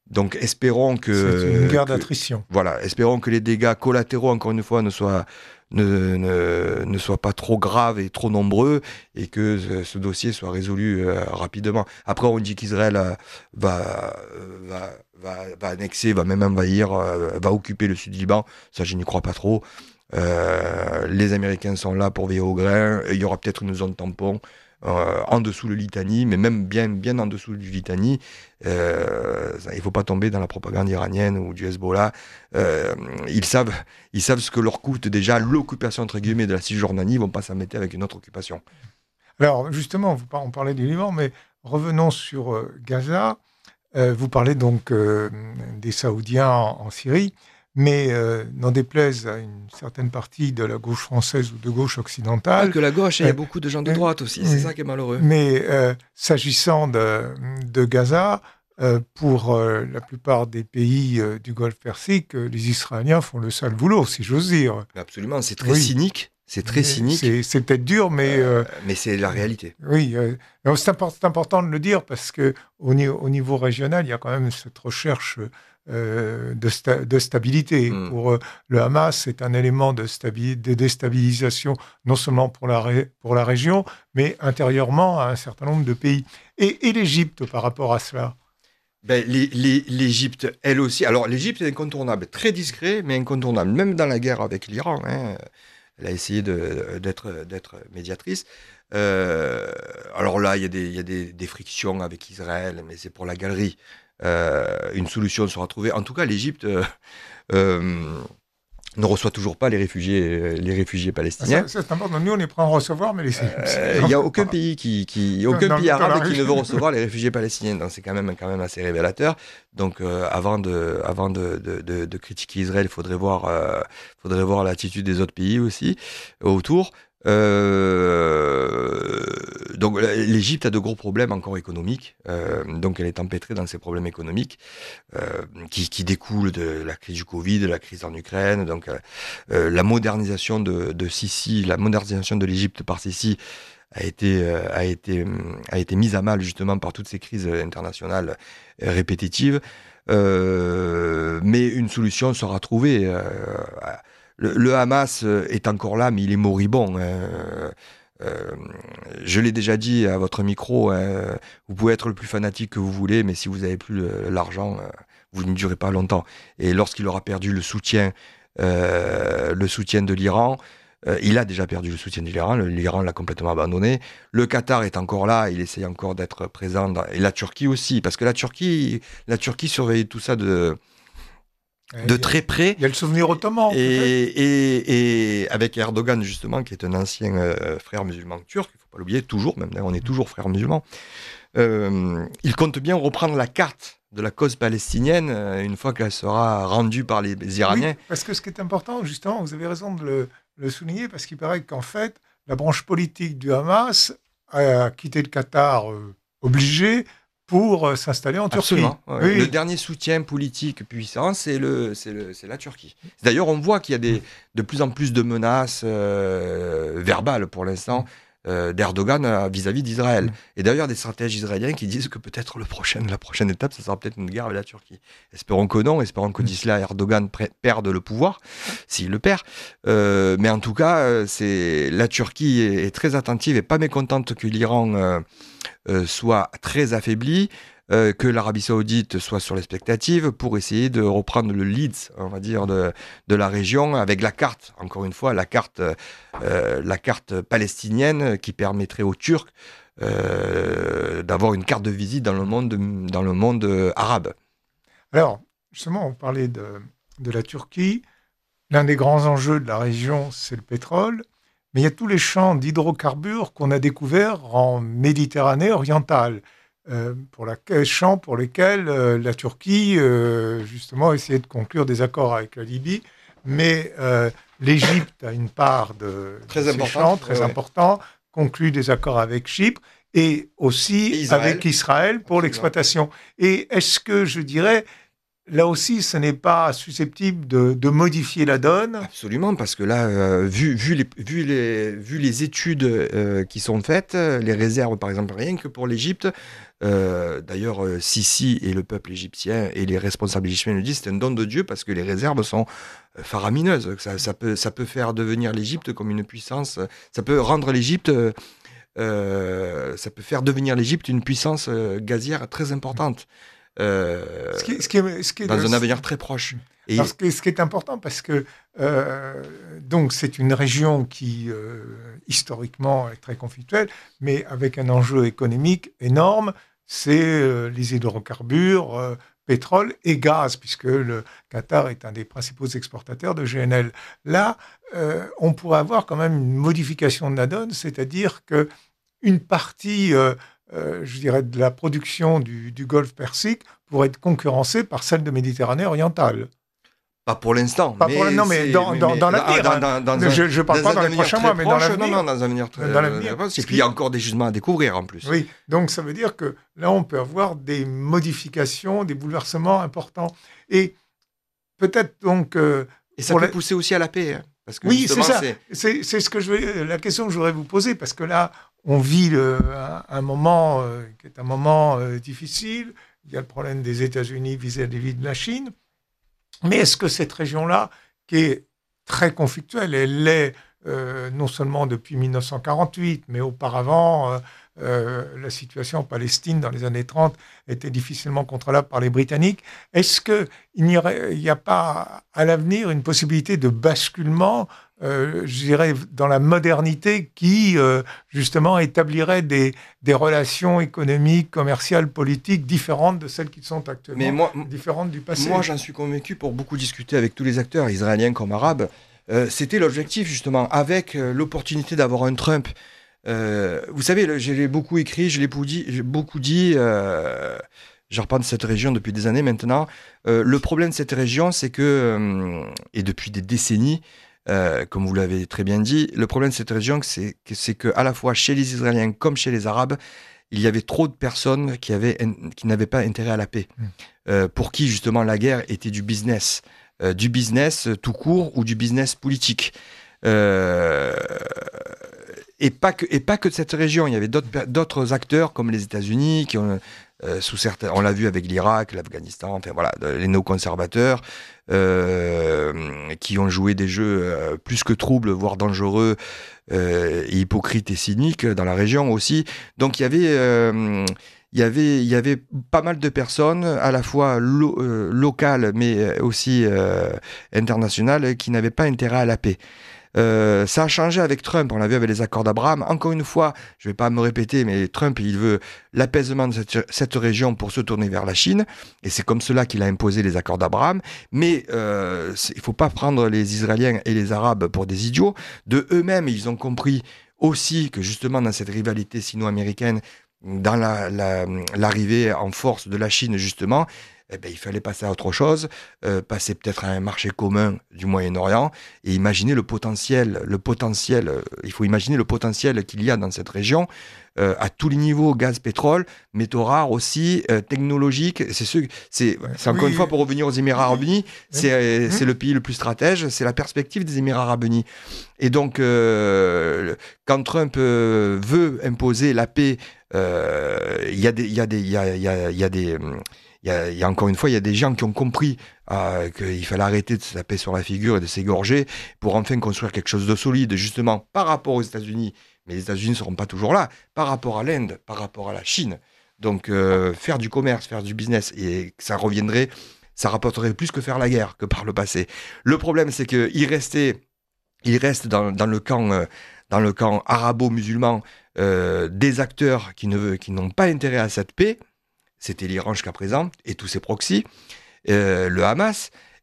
Donc espérons que... C'est une guerre que, d'attrition. Voilà, espérons que les dégâts collatéraux, encore une fois, ne soient, ne, ne, ne soient pas trop graves et trop nombreux, et que ce, ce dossier soit résolu euh, rapidement. Après, on dit qu'Israël euh, va, va, va, va annexer, va même envahir, euh, va occuper le sud du Liban. Ça, je n'y crois pas trop. Euh, les Américains sont là pour veiller au grain. Il y aura peut-être une zone tampon euh, en dessous le Litani, mais même bien, bien en dessous du Litani. Euh, il ne faut pas tomber dans la propagande iranienne ou du Hezbollah. Euh, ils, savent, ils savent ce que leur coûte déjà l'occupation entre guillemets de la Cisjordanie. Ils ne vont pas s'embêter avec une autre occupation. Alors justement, on parlait du Liban, mais revenons sur euh, Gaza. Euh, vous parlez donc euh, des Saoudiens en, en Syrie. Mais euh, n'en déplaise à une certaine partie de la gauche française ou de gauche occidentale. Pas que la gauche, il y a beaucoup de gens de droite aussi, euh, c'est ça qui est malheureux. Mais euh, s'agissant de, de Gaza, euh, pour euh, la plupart des pays euh, du Golfe Persique, euh, les Israéliens font le sale boulot, si j'ose dire. Absolument, c'est très oui. cynique. C'est très cynique. C'est, c'est peut-être dur, mais... Euh, euh, mais c'est la réalité. Oui, euh, c'est, import, c'est important de le dire parce qu'au au niveau régional, il y a quand même cette recherche... Euh, de, sta- de stabilité. Mm. Pour euh, le Hamas, c'est un élément de, stabi- de déstabilisation, non seulement pour la, ré- pour la région, mais intérieurement à un certain nombre de pays. Et, et l'Égypte par rapport à cela ben, les, les, L'Égypte, elle aussi. Alors, l'Égypte est incontournable, très discret, mais incontournable. Même dans la guerre avec l'Iran, hein, elle a essayé de, d'être, d'être médiatrice. Euh, alors là, il y a, des, il y a des, des frictions avec Israël, mais c'est pour la galerie. Euh, une solution sera trouvée. En tout cas, l'Égypte euh, euh, ne reçoit toujours pas les réfugiés, les réfugiés palestiniens. Ça, c'est important. Nous, on est prêts à en recevoir, mais les... Il n'y euh, a aucun pays qui, qui aucun dans, pays dans arabe qui ne veut recevoir les réfugiés palestiniens. Donc c'est quand même, quand même assez révélateur. Donc euh, avant de, avant de, de, de, de critiquer Israël, il faudrait voir, euh, faudrait voir l'attitude des autres pays aussi autour. Euh, donc l'Égypte a de gros problèmes encore économiques, euh, donc elle est empêtrée dans ces problèmes économiques euh, qui, qui découlent de la crise du Covid, de la crise en Ukraine. Donc euh, la modernisation de, de Sisi, la modernisation de l'Égypte par Sisi a été euh, a été a été mise à mal justement par toutes ces crises internationales répétitives. Euh, mais une solution sera trouvée. Euh, Le, le Hamas est encore là, mais il est moribond. Hein. Euh, je l'ai déjà dit à votre micro, hein, vous pouvez être le plus fanatique que vous voulez, mais si vous n'avez plus l'argent, vous ne durez pas longtemps. Et lorsqu'il aura perdu le soutien, euh, le soutien de l'Iran, euh, il a déjà perdu le soutien de l'Iran, l'Iran l'a complètement abandonné. Le Qatar est encore là, il essaye encore d'être présent, dans, et la Turquie aussi, parce que la Turquie, la Turquie surveille tout ça de... de très près. Il y a le souvenir ottoman. Et, et, et avec Erdogan, justement, qui est un ancien euh, frère musulman turc, il ne faut pas l'oublier, toujours, même on est toujours frère musulman, euh, il compte bien reprendre la carte de la cause palestinienne euh, une fois qu'elle sera rendue par les, les Iraniens. Oui, parce que ce qui est important, justement, vous avez raison de le, le souligner, parce qu'il paraît qu'en fait, la branche politique du Hamas a quitté le Qatar euh, obligé pour euh, s'installer en Turquie. Absolument. Ouais. Oui. Le dernier soutien politique puissant, c'est, le, c'est, le, c'est la Turquie. D'ailleurs, on voit qu'il y a des, de plus en plus de menaces euh, verbales, pour l'instant, euh, d'Erdogan euh, vis-à-vis d'Israël. Et d'ailleurs, des stratèges israéliens qui disent que peut-être le prochain, la prochaine étape, ça sera peut-être une guerre avec la Turquie. Espérons que non, espérons que d'ici là, Erdogan pr- perde le pouvoir, s'il le perd. Euh, mais en tout cas, c'est, la Turquie est, est très attentive et pas mécontente que l'Iran... Euh, Euh, soit très affaibli, euh, que l'Arabie Saoudite soit sur l'expectative pour essayer de reprendre le lead, on va dire, de, de la région avec la carte, encore une fois, la carte, euh, la carte palestinienne qui permettrait aux Turcs euh, d'avoir une carte de visite dans le monde, dans le monde arabe. Alors, justement, on parlait de, de la Turquie. L'un des grands enjeux de la région, c'est le pétrole. Mais il y a tous les champs d'hydrocarbures qu'on a découverts en Méditerranée orientale, euh, pour la, champs pour lesquels euh, la Turquie, euh, justement, essayait de conclure des accords avec la Libye. Mais euh, l'Égypte a une part de, très de ces champs très ouais, important, conclut des accords avec Chypre et aussi et Israël. avec Israël pour Absolument. l'exploitation. Et est-ce que, je dirais, là aussi, ce n'est pas susceptible de, de modifier la donne. Absolument, parce que là, euh, vu, vu, les, vu, les, vu les études euh, qui sont faites, les réserves, par exemple, rien que pour l'Égypte, euh, d'ailleurs, euh, Sisi et le peuple égyptien et les responsables égyptiens le disent, c'est un don de Dieu parce que les réserves sont faramineuses. Ça, ça, peut, ça peut faire devenir l'Égypte comme une puissance, ça peut rendre l'Égypte... Euh, ça peut faire devenir l'Égypte une puissance euh, gazière très importante. Euh, ce qui, ce qui est, ce qui est dans de, un avenir très proche. Et... Parce que, ce qui est important, parce que euh, donc c'est une région qui euh, historiquement est très conflictuelle, mais avec un enjeu économique énorme, c'est euh, les hydrocarbures, euh, pétrole et gaz, puisque le Qatar est un des principaux exportateurs de G N L. Là, euh, on pourrait avoir quand même une modification de la donne, c'est-à-dire que une partie euh, Euh, je dirais, de la production du, du Golfe Persique pourrait être concurrencée par celle de Méditerranée orientale. Pas pour l'instant. Pas pour, non, mais dans, mais, dans, mais, dans l'avenir. Dans, dans, dans hein. Je ne parle pas dans les prochains mois, mais dans proche, l'avenir. Non, non, dans un avenir très dans l'avenir. Et puis, il y a encore des gisements à découvrir, en plus. Oui, donc ça veut dire que là, on peut avoir des modifications, des bouleversements importants. Et peut-être donc... Euh, Et ça peut la... pousser aussi à la paix. Hein, parce que oui, c'est ça. C'est, c'est ce que je veux, la question que je voudrais vous poser, parce que là, on vit le, un, un moment euh, qui est un moment euh, difficile. Il y a le problème des États-Unis vis-à-vis de la Chine. Mais est-ce que cette région-là, qui est très conflictuelle, elle l'est euh, non seulement depuis mille neuf cent quarante-huit, mais auparavant, euh, euh, la situation en Palestine dans les années trente était difficilement contrôlable par les Britanniques. Est-ce qu'il n'y aurait, il n'y a pas à l'avenir une possibilité de basculement Euh, je dirais, dans la modernité qui, euh, justement, établirait des, des relations économiques, commerciales, politiques différentes de celles qui sont actuellement, Mais moi, différentes du passé. Moi, j'en suis convaincu, pour beaucoup discuter avec tous les acteurs, israéliens comme arabes, euh, c'était l'objectif, justement, avec euh, l'opportunité d'avoir un Trump. Euh, vous savez, je l'ai beaucoup écrit, je l'ai beaucoup dit, j'ai beaucoup dit euh, je reprends de cette région depuis des années maintenant. Euh, le problème de cette région, c'est que, euh, et depuis des décennies, Euh, comme vous l'avez très bien dit, le problème de cette région, c'est que, c'est que à la fois chez les Israéliens comme chez les Arabes, il y avait trop de personnes qui, avaient, qui n'avaient pas intérêt à la paix, mmh. euh, pour qui justement la guerre était du business, euh, du business tout court ou du business politique. Euh, et, pas que, et pas que de cette région, il y avait d'autres, d'autres acteurs comme les États-Unis qui ont... Euh, sous certains, on l'a vu avec l'Irak, l'Afghanistan, enfin voilà, les néoconservateurs euh, qui ont joué des jeux euh, plus que troubles, voire dangereux, euh, et hypocrites et cyniques dans la région aussi. Donc il y avait, euh, il y avait, il y avait pas mal de personnes, à la fois lo- euh, locales mais aussi euh, internationales, qui n'avaient pas intérêt à la paix. Euh, ça a changé avec Trump, on l'a vu avec les accords d'Abraham. Encore une fois, je ne vais pas me répéter, mais Trump, il veut l'apaisement de cette, cette région pour se tourner vers la Chine, et c'est comme cela qu'il a imposé les accords d'Abraham. Mais euh, il ne faut pas prendre les Israéliens et les Arabes pour des idiots. De eux-mêmes, ils ont compris aussi que justement dans cette rivalité sino-américaine, dans la, la, l'arrivée en force de la Chine justement, eh ben, il fallait passer à autre chose, euh, passer peut-être à un marché commun du Moyen-Orient et imaginer le potentiel, le potentiel, euh, il faut imaginer le potentiel qu'il y a dans cette région euh, à tous les niveaux, gaz, pétrole, métaux rares aussi, euh, technologiques. C'est, ce, c'est, c'est encore oui. une fois pour revenir aux Émirats Arabes Unis, c'est, oui. c'est le pays le plus stratège, c'est la perspective des Émirats Arabes Unis. Et donc, euh, quand Trump euh, veut imposer la paix, il y a des, il y a des, il y a, il y a, il y a des Il y, a, il y a encore une fois, il y a des gens qui ont compris euh, qu'il fallait arrêter de se taper sur la figure et de s'égorger pour enfin construire quelque chose de solide, justement, par rapport aux États-Unis. Mais les États-Unis ne seront pas toujours là, par rapport à l'Inde, par rapport à la Chine. Donc, euh, faire du commerce, faire du business, et ça reviendrait, ça rapporterait plus que faire la guerre que par le passé. Le problème, c'est qu'il restait, il reste dans, dans le camp, euh, dans le camp arabo-musulman, euh, des acteurs qui, ne, qui n'ont pas intérêt à cette paix. C'était l'Iran jusqu'à présent, et tous ses proxys, euh, le Hamas.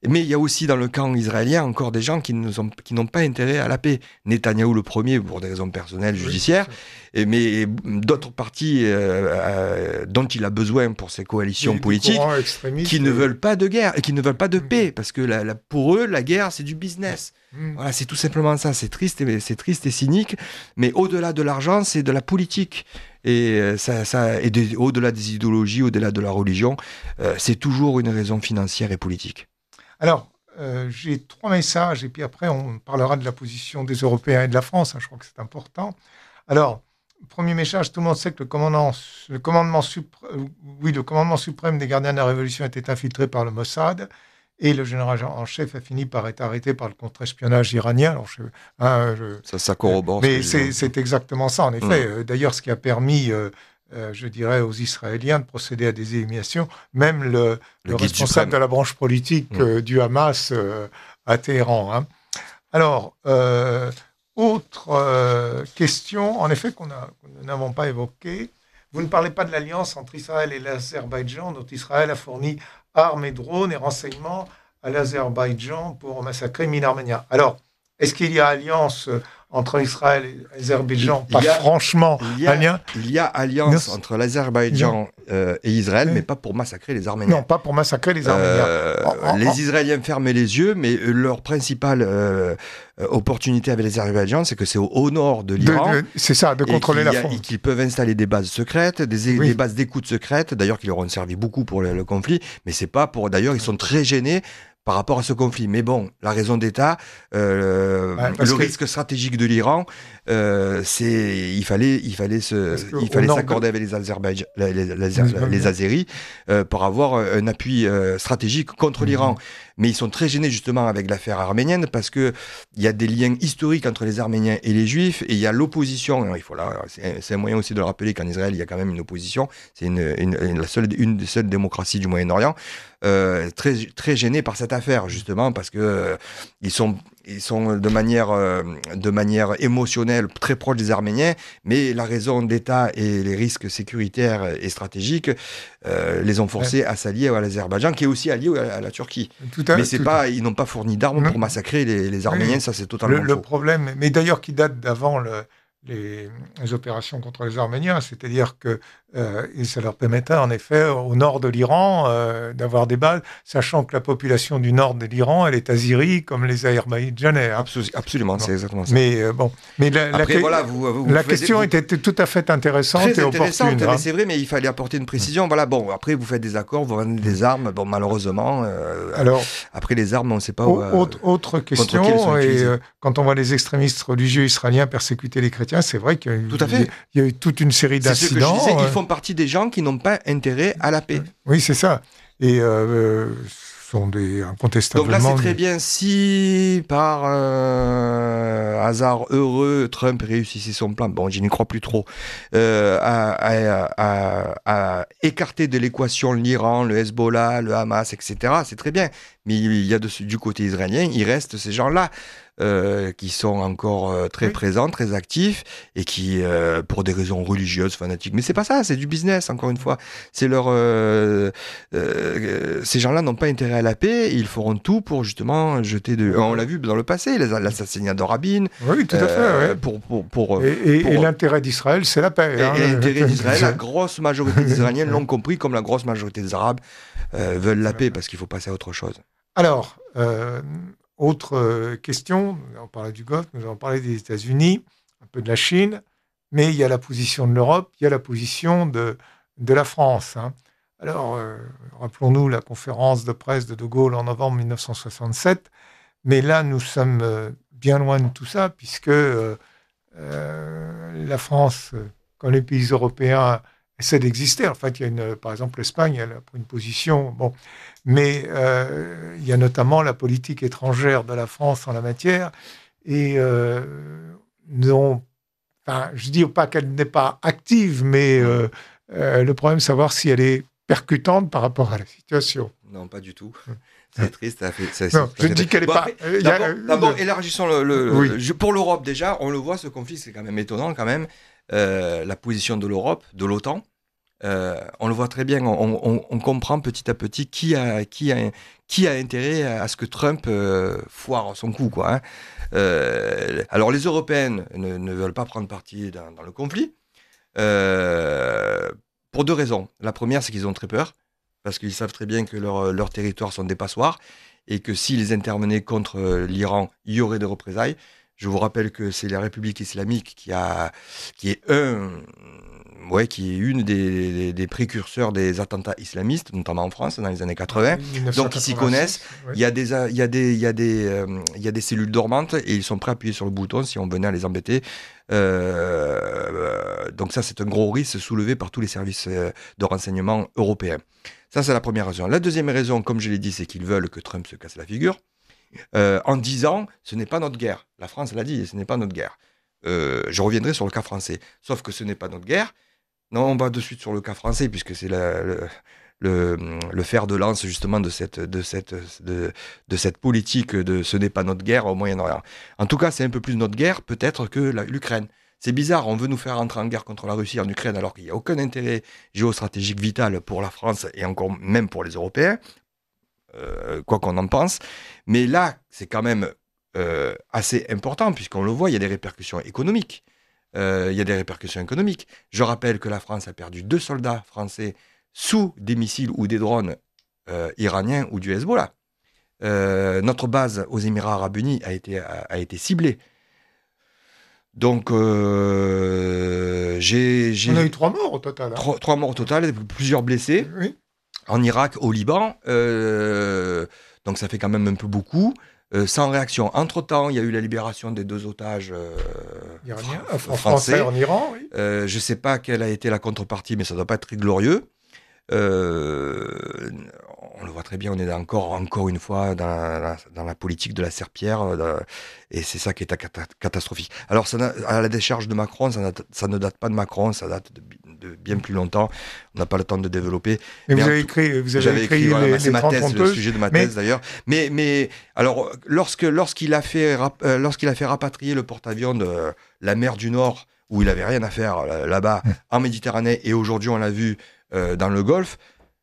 Mais il y a aussi dans le camp israélien encore des gens qui, ne sont, qui n'ont pas intérêt à la paix. Netanyahou le premier, pour des raisons personnelles, judiciaires, et, mais d'autres partis euh, euh, dont il a besoin pour ses coalitions politiques, qui ne veulent pas de guerre et qui ne veulent pas de mmh. paix, parce que la, la, pour eux, la guerre, c'est du business. Mmh. Voilà, c'est tout simplement ça. C'est triste, et, c'est triste et cynique, mais au-delà de l'argent, c'est de la politique. Et, ça, ça, et de, au-delà des idéologies, au-delà de la religion, euh, c'est toujours une raison financière et politique. Alors, euh, j'ai trois messages, et puis après, on parlera de la position des Européens et de la France. Hein, je crois que c'est important. Alors, premier message, tout le monde sait que le commandement, le commandement, supr- oui, le commandement suprême des gardiens de la Révolution était infiltré par le Mossad, et le général en chef a fini par être arrêté par le contre-espionnage iranien. Alors, je, hein, je, ça, ça corrobore. Mais c'est, c'est exactement ça, en effet. Mmh. D'ailleurs, ce qui a permis... Euh, Euh, je dirais, aux Israéliens de procéder à des éliminations. Même le, le, le responsable suprême de la branche politique mmh. euh, du Hamas euh, à Téhéran. Hein. Alors, euh, autre euh, question, en effet, qu'on a, que nous n'avons pas évoquée. Vous ne parlez pas de l'alliance entre Israël et l'Azerbaïdjan, dont Israël a fourni armes et drones et renseignements à l'Azerbaïdjan pour massacrer mille Arméniens. Alors, est-ce qu'il y a alliance entre Israël et l'Azerbaïdjan? Pas a, franchement il y a, un lien. Il y a alliance non. entre l'Azerbaïdjan euh, et Israël, oui. mais pas pour massacrer les Arméniens. Non, pas pour massacrer les Arméniens. Euh, oh, oh, les Israéliens fermaient les yeux, mais leur principale euh, opportunité avec l'Azerbaïdjan, c'est que c'est au, au nord de l'Iran. De, de, c'est ça, de contrôler la frontière. Et qu'ils peuvent installer des bases secrètes, des, oui. des bases d'écoute secrètes, d'ailleurs qui leur ont servi beaucoup pour le, le conflit, mais c'est pas pour... D'ailleurs, ils sont très gênés par rapport à ce conflit. Mais bon, la raison d'État, euh, ouais, le que... risque stratégique de l'Iran, euh, c'est il fallait il fallait se il fallait s'accorder de... avec les Azerbaïdjan les, les, les, les, les Azéris euh, pour avoir un appui euh, stratégique contre mmh. l'Iran. Mais ils sont très gênés justement avec l'affaire arménienne parce que il y a des liens historiques entre les Arméniens et les Juifs et il y a l'opposition. Alors, il faut là, c'est, c'est un moyen aussi de le rappeler qu'en Israël il y a quand même une opposition. C'est une, une, une la seule une des seules démocraties du Moyen-Orient. Euh, très très gênés par cette affaire justement parce que euh, ils sont ils sont de manière euh, de manière émotionnelle très proches des Arméniens, mais la raison d'État et les risques sécuritaires et stratégiques euh, les ont forcés ouais. à s'allier à l'Azerbaïdjan, qui est aussi allié à la Turquie. Tout à, mais c'est pas, à... ils n'ont pas fourni d'armes mmh. pour massacrer les, les Arméniens, oui. ça c'est totalement le, faux. Le problème, mais d'ailleurs qui date d'avant le, les, les opérations contre les Arméniens, c'est-à-dire que euh, ça leur permettait en effet au nord de l'Iran euh, d'avoir des bases, sachant que la population du nord de l'Iran, elle est azérie comme les Azerbaïdjanais. Hein. Absol- absolument, bon. c'est exactement ça. Mais euh, bon, mais la, Après, la, voilà, vous, vous, la vous question faites, était tout à fait intéressante très et intéressante, opportune. Mais hein. c'est vrai, mais il fallait apporter une précision. Voilà, bon, après vous faites des accords, vous vendez des armes. Bon, malheureusement, euh, alors après les armes, on ne sait pas. Où, autre, euh, autre question. Et euh, quand on voit les extrémistes religieux israéliens persécuter les chrétiens, c'est vrai qu'il y a eu, tout à fait. Il y a eu toute une série c'est d'incidents. Ce que je disais, euh... ils font partie des gens qui n'ont pas intérêt à la paix. Oui, c'est ça. Et euh, ce sont des incontestablement... Donc là, c'est très bien si, par euh, hasard heureux, Trump réussissait son plan, bon, je n'y crois plus trop, euh, à, à, à, à écarter de l'équation l'Iran, le Hezbollah, le Hamas, et cetera. C'est très bien. Mais il y a de, du côté israélien, il reste ces gens-là. Euh, qui sont encore euh, très oui. présents, très actifs, et qui, euh, pour des raisons religieuses, fanatiques, mais c'est pas ça, c'est du business, encore une fois. C'est leur, euh, euh, ces gens-là n'ont pas intérêt à la paix, et ils feront tout pour justement jeter de... On l'a vu dans le passé, l'assassinat de Rabin. Oui, tout à fait. Euh, oui. pour, pour, pour, et, et, pour, et l'intérêt d'Israël, c'est la paix. Et, hein. et l'intérêt d'Israël, la grosse majorité des Israéliens l'ont compris, comme la grosse majorité des Arabes euh, veulent la paix, parce qu'il faut passer à autre chose. Alors, euh, autre euh, question, nous avons parlé du Golfe, nous avons parlé des États-Unis, un peu de la Chine, mais il y a la position de l'Europe, il y a la position de, de la France. Hein. Alors, euh, rappelons-nous la conférence de presse de De Gaulle en novembre mille neuf cent soixante-sept, mais là, nous sommes euh, bien loin de tout ça, puisque euh, euh, la France, comme les pays européens, essaie d'exister. En fait, il y a une, par exemple, l'Espagne, elle a pris une position... Bon, mais euh, il y a notamment la politique étrangère de la France en la matière. Et euh, non, enfin, je ne dis pas qu'elle n'est pas active, mais euh, euh, le problème, c'est savoir si elle est percutante par rapport à la situation. Non, pas du tout. C'est triste. Ça fait, ça, non, je dis qu'elle n'est bon, pas... Après, d'abord, a, d'abord le... élargissons le... le, oui. le pour l'Europe, déjà, on le voit, ce conflit, c'est quand même étonnant, quand même. Euh, la position de l'Europe, de l'OTAN, euh, on le voit très bien, on, on, on comprend petit à petit qui a, qui a, qui a intérêt à ce que Trump euh, foire son coup, quoi. Hein. Euh, alors les Européennes ne, ne veulent pas prendre parti dans, dans le conflit, euh, pour deux raisons. La première, c'est qu'ils ont très peur, parce qu'ils savent très bien que leurs leur territoires sont des passoires, et que s'ils intervenaient contre l'Iran, il y aurait des représailles. Je vous rappelle que c'est la République islamique qui, a, qui est un... Ouais, qui est une des, des, des précurseurs des attentats islamistes, notamment en France, dans les années quatre-vingts. Donc, ils s'y connaissent. Ouais. Il y a des, il y a des, il y a des, euh, il y a des cellules dormantes et ils sont prêts à appuyer sur le bouton si on venait à les embêter. Euh, donc, ça, c'est un gros risque soulevé par tous les services de renseignement européens. Ça, c'est la première raison. La deuxième raison, comme je l'ai dit, c'est qu'ils veulent que Trump se casse la figure. Euh, en disant, ce n'est pas notre guerre. La France l'a dit, ce n'est pas notre guerre. Euh, je reviendrai sur le cas français. Sauf que ce n'est pas notre guerre. Non, on va de suite sur le cas français, puisque c'est la, le, le, le fer de lance, justement, de cette, de, cette, de, de cette politique de ce n'est pas notre guerre au Moyen-Orient. En tout cas, c'est un peu plus notre guerre, peut-être, que la, l'Ukraine. C'est bizarre, on veut nous faire entrer en guerre contre la Russie en Ukraine, alors qu'il n'y a aucun intérêt géostratégique vital pour la France, et encore même pour les Européens, euh, quoi qu'on en pense. Mais là, c'est quand même euh, assez important, puisqu'on le voit, il y a des répercussions économiques. Euh, il y a des répercussions économiques. Je rappelle que la France a perdu deux soldats français sous des missiles ou des drones euh, iraniens ou du Hezbollah. Euh, notre base aux Émirats Arabes Unis a été, a, a été ciblée. Donc, euh, j'ai, j'ai... On a eu trois morts au total. Hein. Trois, trois morts au total, plusieurs blessés. Oui. En Irak, au Liban. Euh, donc, ça fait quand même un peu beaucoup. Euh, sans réaction. Entre-temps, il y a eu la libération des deux otages euh, Iraniens, fr- français, français en Iran. Oui. Euh, je ne sais pas quelle a été la contrepartie, mais ça ne doit pas être très glorieux. Euh, on le voit très bien, on est encore, encore une fois dans la, dans la politique de la serpillière, dans, et c'est ça qui est catastrophique. Alors, ça à la décharge de Macron, ça, ça ne date pas de Macron, ça date de, de bien plus longtemps. On n'a pas le temps de développer. Mais, mais vous avez écrit, vous avez écrit, écrit voilà, les, c'est les ma thèse, le sujet de ma thèse mais... d'ailleurs. Mais, mais alors, lorsque, lorsqu'il a fait, euh, lorsqu'il a fait rapatrier le porte-avions de euh, la mer du Nord, où il n'avait rien à faire là-bas, mmh. en Méditerranée, et aujourd'hui on l'a vu euh, dans le Golfe,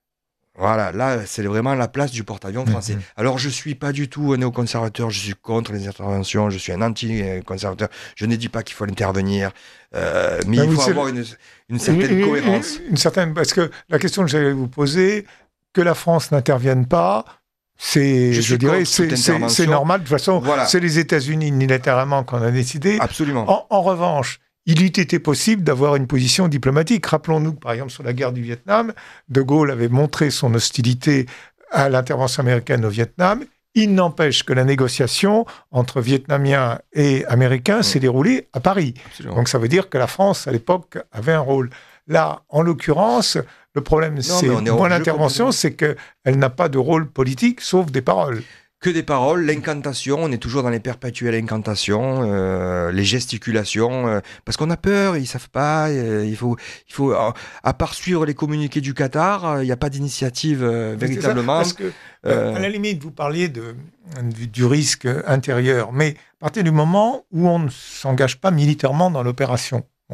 voilà, là, c'est vraiment la place du porte-avions français. Mmh. Alors, je ne suis pas du tout un néoconservateur, je suis contre les interventions, je suis un anti-conservateur. Je ne dis pas qu'il faut intervenir, euh, mais ben il faut avoir une, une certaine une, cohérence. Une, une certaine, parce que la question que j'allais vous poser, que la France n'intervienne pas, c'est, je, je dirais, c'est, c'est, c'est normal. De toute façon, voilà. C'est les États-Unis unilatéralement qu'on a décidé. Absolument. En, en revanche, il eût été possible d'avoir une position diplomatique. Rappelons-nous que, par exemple, sur la guerre du Vietnam, De Gaulle avait montré son hostilité à l'intervention américaine au Vietnam. Il n'empêche que la négociation entre Vietnamiens et Américains mmh. s'est déroulée à Paris. Absolument. Donc ça veut dire que la France, à l'époque, avait un rôle. Là, en l'occurrence, le problème, non, c'est moi l'intervention, c'est qu'elle n'a pas de rôle politique, sauf des paroles. Que des paroles, l'incantation, on est toujours dans les perpétuelles incantations, euh, les gesticulations, euh, parce qu'on a peur, ils savent pas, euh, il faut, il faut, euh, à part suivre les communiqués du Qatar, il euh, n'y a pas d'initiative euh, véritablement. Parce que, euh, à la limite, vous parliez de, du, du risque intérieur, mais à partir du moment où on ne s'engage pas militairement dans l'opération, bon,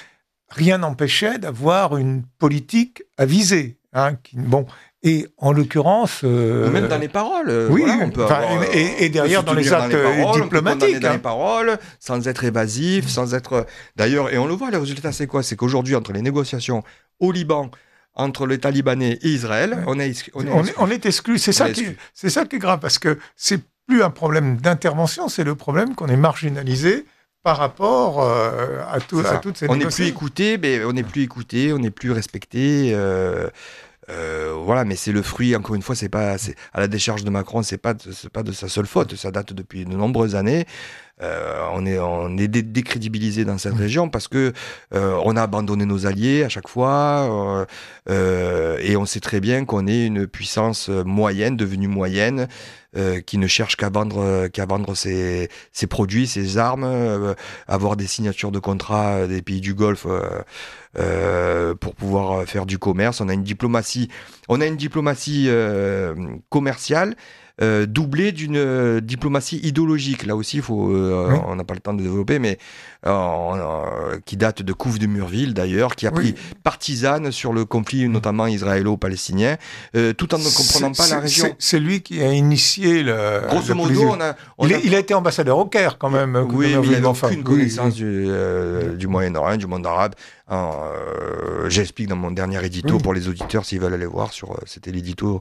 rien n'empêchait d'avoir une politique avisée, hein, qui, bon. Et en l'occurrence... Euh, même dans les paroles. Oui, voilà, on peut enfin, avoir, et, et derrière dans les actes dans les paroles, diplomatiques. On peut dans hein. les paroles, sans être évasif, sans être... D'ailleurs, et on le voit, le résultat, c'est quoi? C'est qu'aujourd'hui, entre les négociations au Liban, entre les Talibans et Israël, ouais. on, est, on, est on, est, on est exclu. C'est ça, qui, c'est ça qui est grave, parce que c'est plus un problème d'intervention, c'est le problème qu'on est marginalisé par rapport euh, à, tout, à toutes ces on négociations. On n'est plus écouté, mais on n'est plus écouté, on n'est plus respecté... Euh, Euh, voilà, mais c'est le fruit, encore une fois, c'est pas, c'est, à la décharge de Macron, c'est pas, de, c'est pas de sa seule faute, ça date depuis de nombreuses années. Euh, on est, on est dé- décrédibilisé dans cette région parce que euh, on a abandonné nos alliés à chaque fois, euh, euh, et on sait très bien qu'on est une puissance moyenne, devenue moyenne, euh, qui ne cherche qu'à vendre, qu'à vendre ses, ses produits, ses armes, euh, avoir des signatures de contrats des pays du Golfe. Euh, Euh, pour pouvoir faire du commerce. On a une diplomatie, on a une diplomatie euh, commerciale euh, doublé d'une euh, diplomatie idéologique. Là aussi, il faut, euh, oui. on n'a pas le temps de développer, mais euh, euh, qui date de Couve de Murville d'ailleurs, qui a pris oui. partisane sur le conflit notamment israélo-palestinien, euh, tout en ne comprenant pas la région. C'est, c'est lui qui a initié le. Grosso le modo, on a, on il, a... a, il a été ambassadeur au Caire quand même. Oui, mais il n'avait aucune oui, connaissance oui. du, euh, du Moyen-Orient, du monde arabe. Alors, euh, j'explique dans mon dernier édito oui. pour les auditeurs s'ils veulent aller voir sur. C'était l'édito.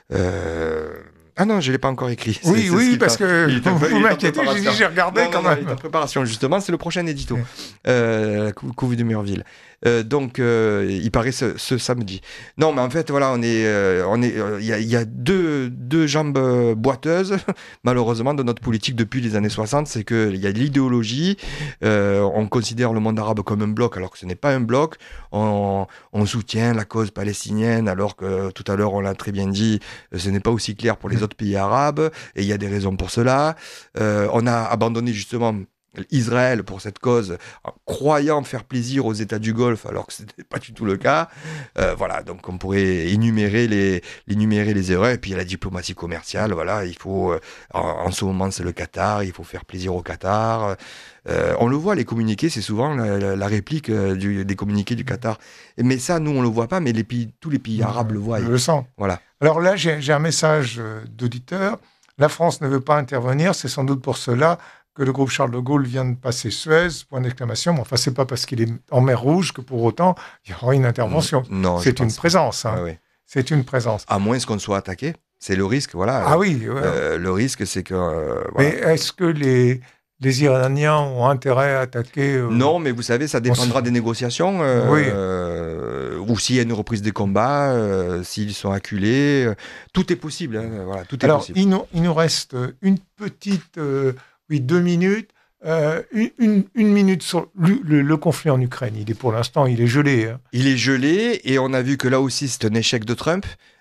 Euh... Ah non, je l'ai pas encore écrit. Oui, c'est, c'est oui, ce parce que vous, vous m'inquiétez, j'ai dit j'ai regardé non, quand non, même. Non, en préparation, justement, c'est le prochain édito, oui. euh, Couve de Murville. Euh, donc, euh, il paraît ce, ce samedi. Non, mais en fait, voilà, on est, euh, on est, il euh, y, y a deux, deux jambes boiteuses, malheureusement, de notre politique depuis les années soixante, c'est qu'il y a de l'idéologie, euh, on considère le monde arabe comme un bloc, alors que ce n'est pas un bloc, on, on soutient la cause palestinienne, alors que tout à l'heure, on l'a très bien dit, ce n'est pas aussi clair pour les autres pays arabes, et il y a des raisons pour cela. Euh, on a abandonné justement Israël pour cette cause, en croyant faire plaisir aux États du Golfe, alors que ce n'était pas du tout le cas. Euh, voilà, donc on pourrait énumérer les, énumérer les erreurs. Et puis il y a la diplomatie commerciale, voilà, il faut, euh, en, en ce moment c'est le Qatar, il faut faire plaisir au Qatar. Euh, on le voit, les communiqués, c'est souvent la, la, la réplique euh, du, des communiqués du Qatar. Mais ça, nous, on le voit pas, mais les pays, tous les pays arabes le voient. Je le sens. Voilà. Alors là, j'ai, j'ai un message d'auditeur. La France ne veut pas intervenir, c'est sans doute pour cela que le groupe Charles de Gaulle vient de passer Suez, point d'exclamation. Mais enfin, c'est pas parce qu'il est en mer Rouge que pour autant, il y aura une intervention. Non, c'est une présence. Hein. Ah, oui. C'est une présence. À moins qu'on soit attaqué. C'est le risque, voilà. Ah oui. Ouais. Euh, le risque, c'est que... Euh, voilà. Mais est-ce que les... Les Iraniens ont intérêt à attaquer euh... Non, mais vous savez, ça dépendra s... des négociations. Euh, oui. euh, ou s'il y a une reprise des combats, euh, s'ils sont acculés. Euh, tout est possible. Hein, voilà, tout est Alors, possible. Il nous, il nous reste une petite... Euh, oui, deux minutes. Euh, une, une, une minute sur le, le, le conflit en Ukraine. Il est, pour l'instant, il est gelé. Hein. Il est gelé, et on a vu que là aussi, c'est un échec de Trump.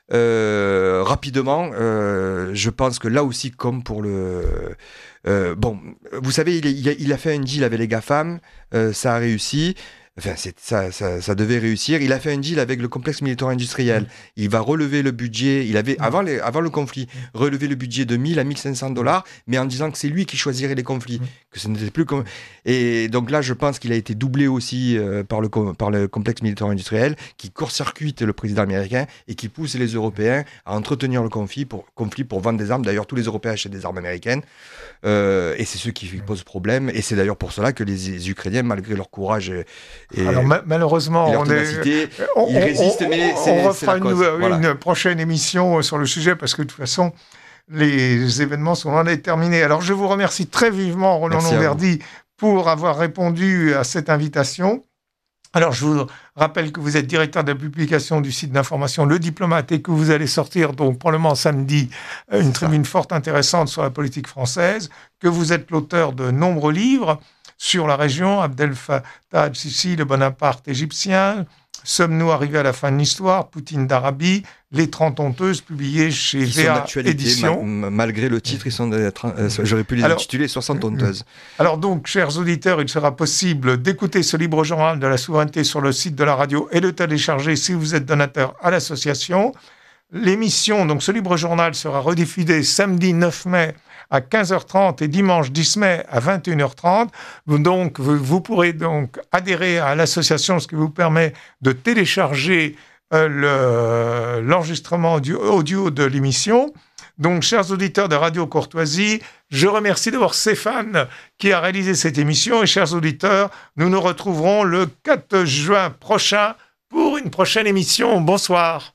Euh, rapidement, euh, je pense que là aussi, comme pour le... Euh, bon, vous savez, il, il, a, il a fait un deal avec les GAFAM, euh, ça a réussi. Enfin, c'est, ça, ça, ça devait réussir. Il a fait un deal avec le complexe militaire industriel. Mmh. Il va relever le budget. Il avait, mmh. avant, les, avant le conflit, relevé le budget de mille à mille cinq cents dollars, mais en disant que c'est lui qui choisirait les conflits, mmh. que ce n'était plus comme. Et donc là, je pense qu'il a été doublé aussi euh, par, le, par le complexe militaire industriel, qui court-circuite le président américain et qui pousse les Européens à entretenir le conflit pour, conflit pour vendre des armes. D'ailleurs, tous les Européens achètent des armes américaines. Euh, et c'est ce qui pose problème. Et c'est d'ailleurs pour cela que les, les Ukrainiens, malgré leur courage. Et Alors ma- malheureusement, on, est, on, il résiste, on, mais on, c'est, on c'est la refera cause. une, Voilà. une prochaine émission sur le sujet parce que de toute façon, les événements sont loin d'être terminés. Alors je vous remercie très vivement, Roland Lomberdy, pour avoir répondu à cette invitation. Alors je vous rappelle que vous êtes directeur de la publication du site d'information Le Diplomate et que vous allez sortir donc probablement samedi une c'est tribune ça. forte intéressante sur la politique française, que vous êtes l'auteur de nombreux livres sur la région, Abdel Fattah el-Sisi, le Bonaparte égyptien, Sommes-nous arrivés à la fin de l'histoire, Poutine d'Arabie, Les Trente Honteuses, publiés chez Ils V A Éditions. Ma- malgré le titre, ils sont des, euh, j'aurais pu les alors, intituler soixante Honteuses. Alors donc, chers auditeurs, il sera possible d'écouter ce libre journal de la souveraineté sur le site de la radio et de télécharger si vous êtes donateur à l'association. L'émission, donc ce libre journal, sera rediffusée samedi neuf mai à quinze heures trente et dimanche dix mai à vingt et une heures trente. Donc, vous, vous pourrez donc adhérer à l'association, ce qui vous permet de télécharger euh, le, l'enregistrement audio, audio de l'émission. Donc, chers auditeurs de Radio Courtoisie, je remercie d'abord Stéphane qui a réalisé cette émission. Et chers auditeurs, nous nous retrouverons le quatre juin prochain pour une prochaine émission. Bonsoir.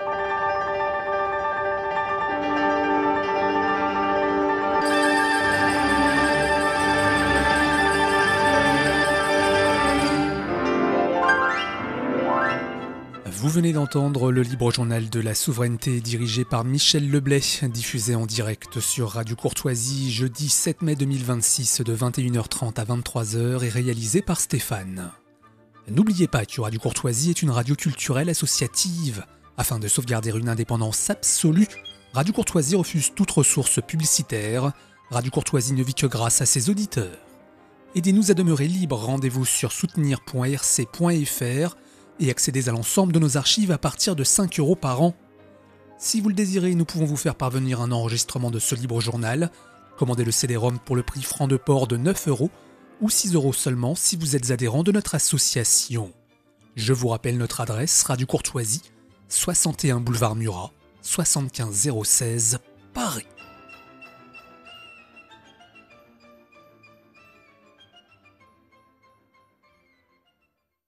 Vous venez d'entendre le libre journal de la souveraineté dirigé par Michel Leblay, diffusé en direct sur Radio Courtoisie jeudi sept mai deux mille vingt-six de vingt et une heures trente à vingt-trois heures et réalisé par Stéphane. N'oubliez pas que Radio Courtoisie est une radio culturelle associative. Afin de sauvegarder une indépendance absolue, Radio Courtoisie refuse toute ressource publicitaire. Radio Courtoisie ne vit que grâce à ses auditeurs. Aidez-nous à demeurer libres, rendez-vous sur soutenir point r c point f r et accédez à l'ensemble de nos archives à partir de cinq euros par an. Si vous le désirez, nous pouvons vous faire parvenir un enregistrement de ce libre journal. Commandez le C D-ROM pour le prix franc de port de neuf euros ou six euros seulement si vous êtes adhérent de notre association. Je vous rappelle notre adresse, Radio Courtoisie, soixante et un boulevard Murat, soixante-quinze zéro seize, Paris.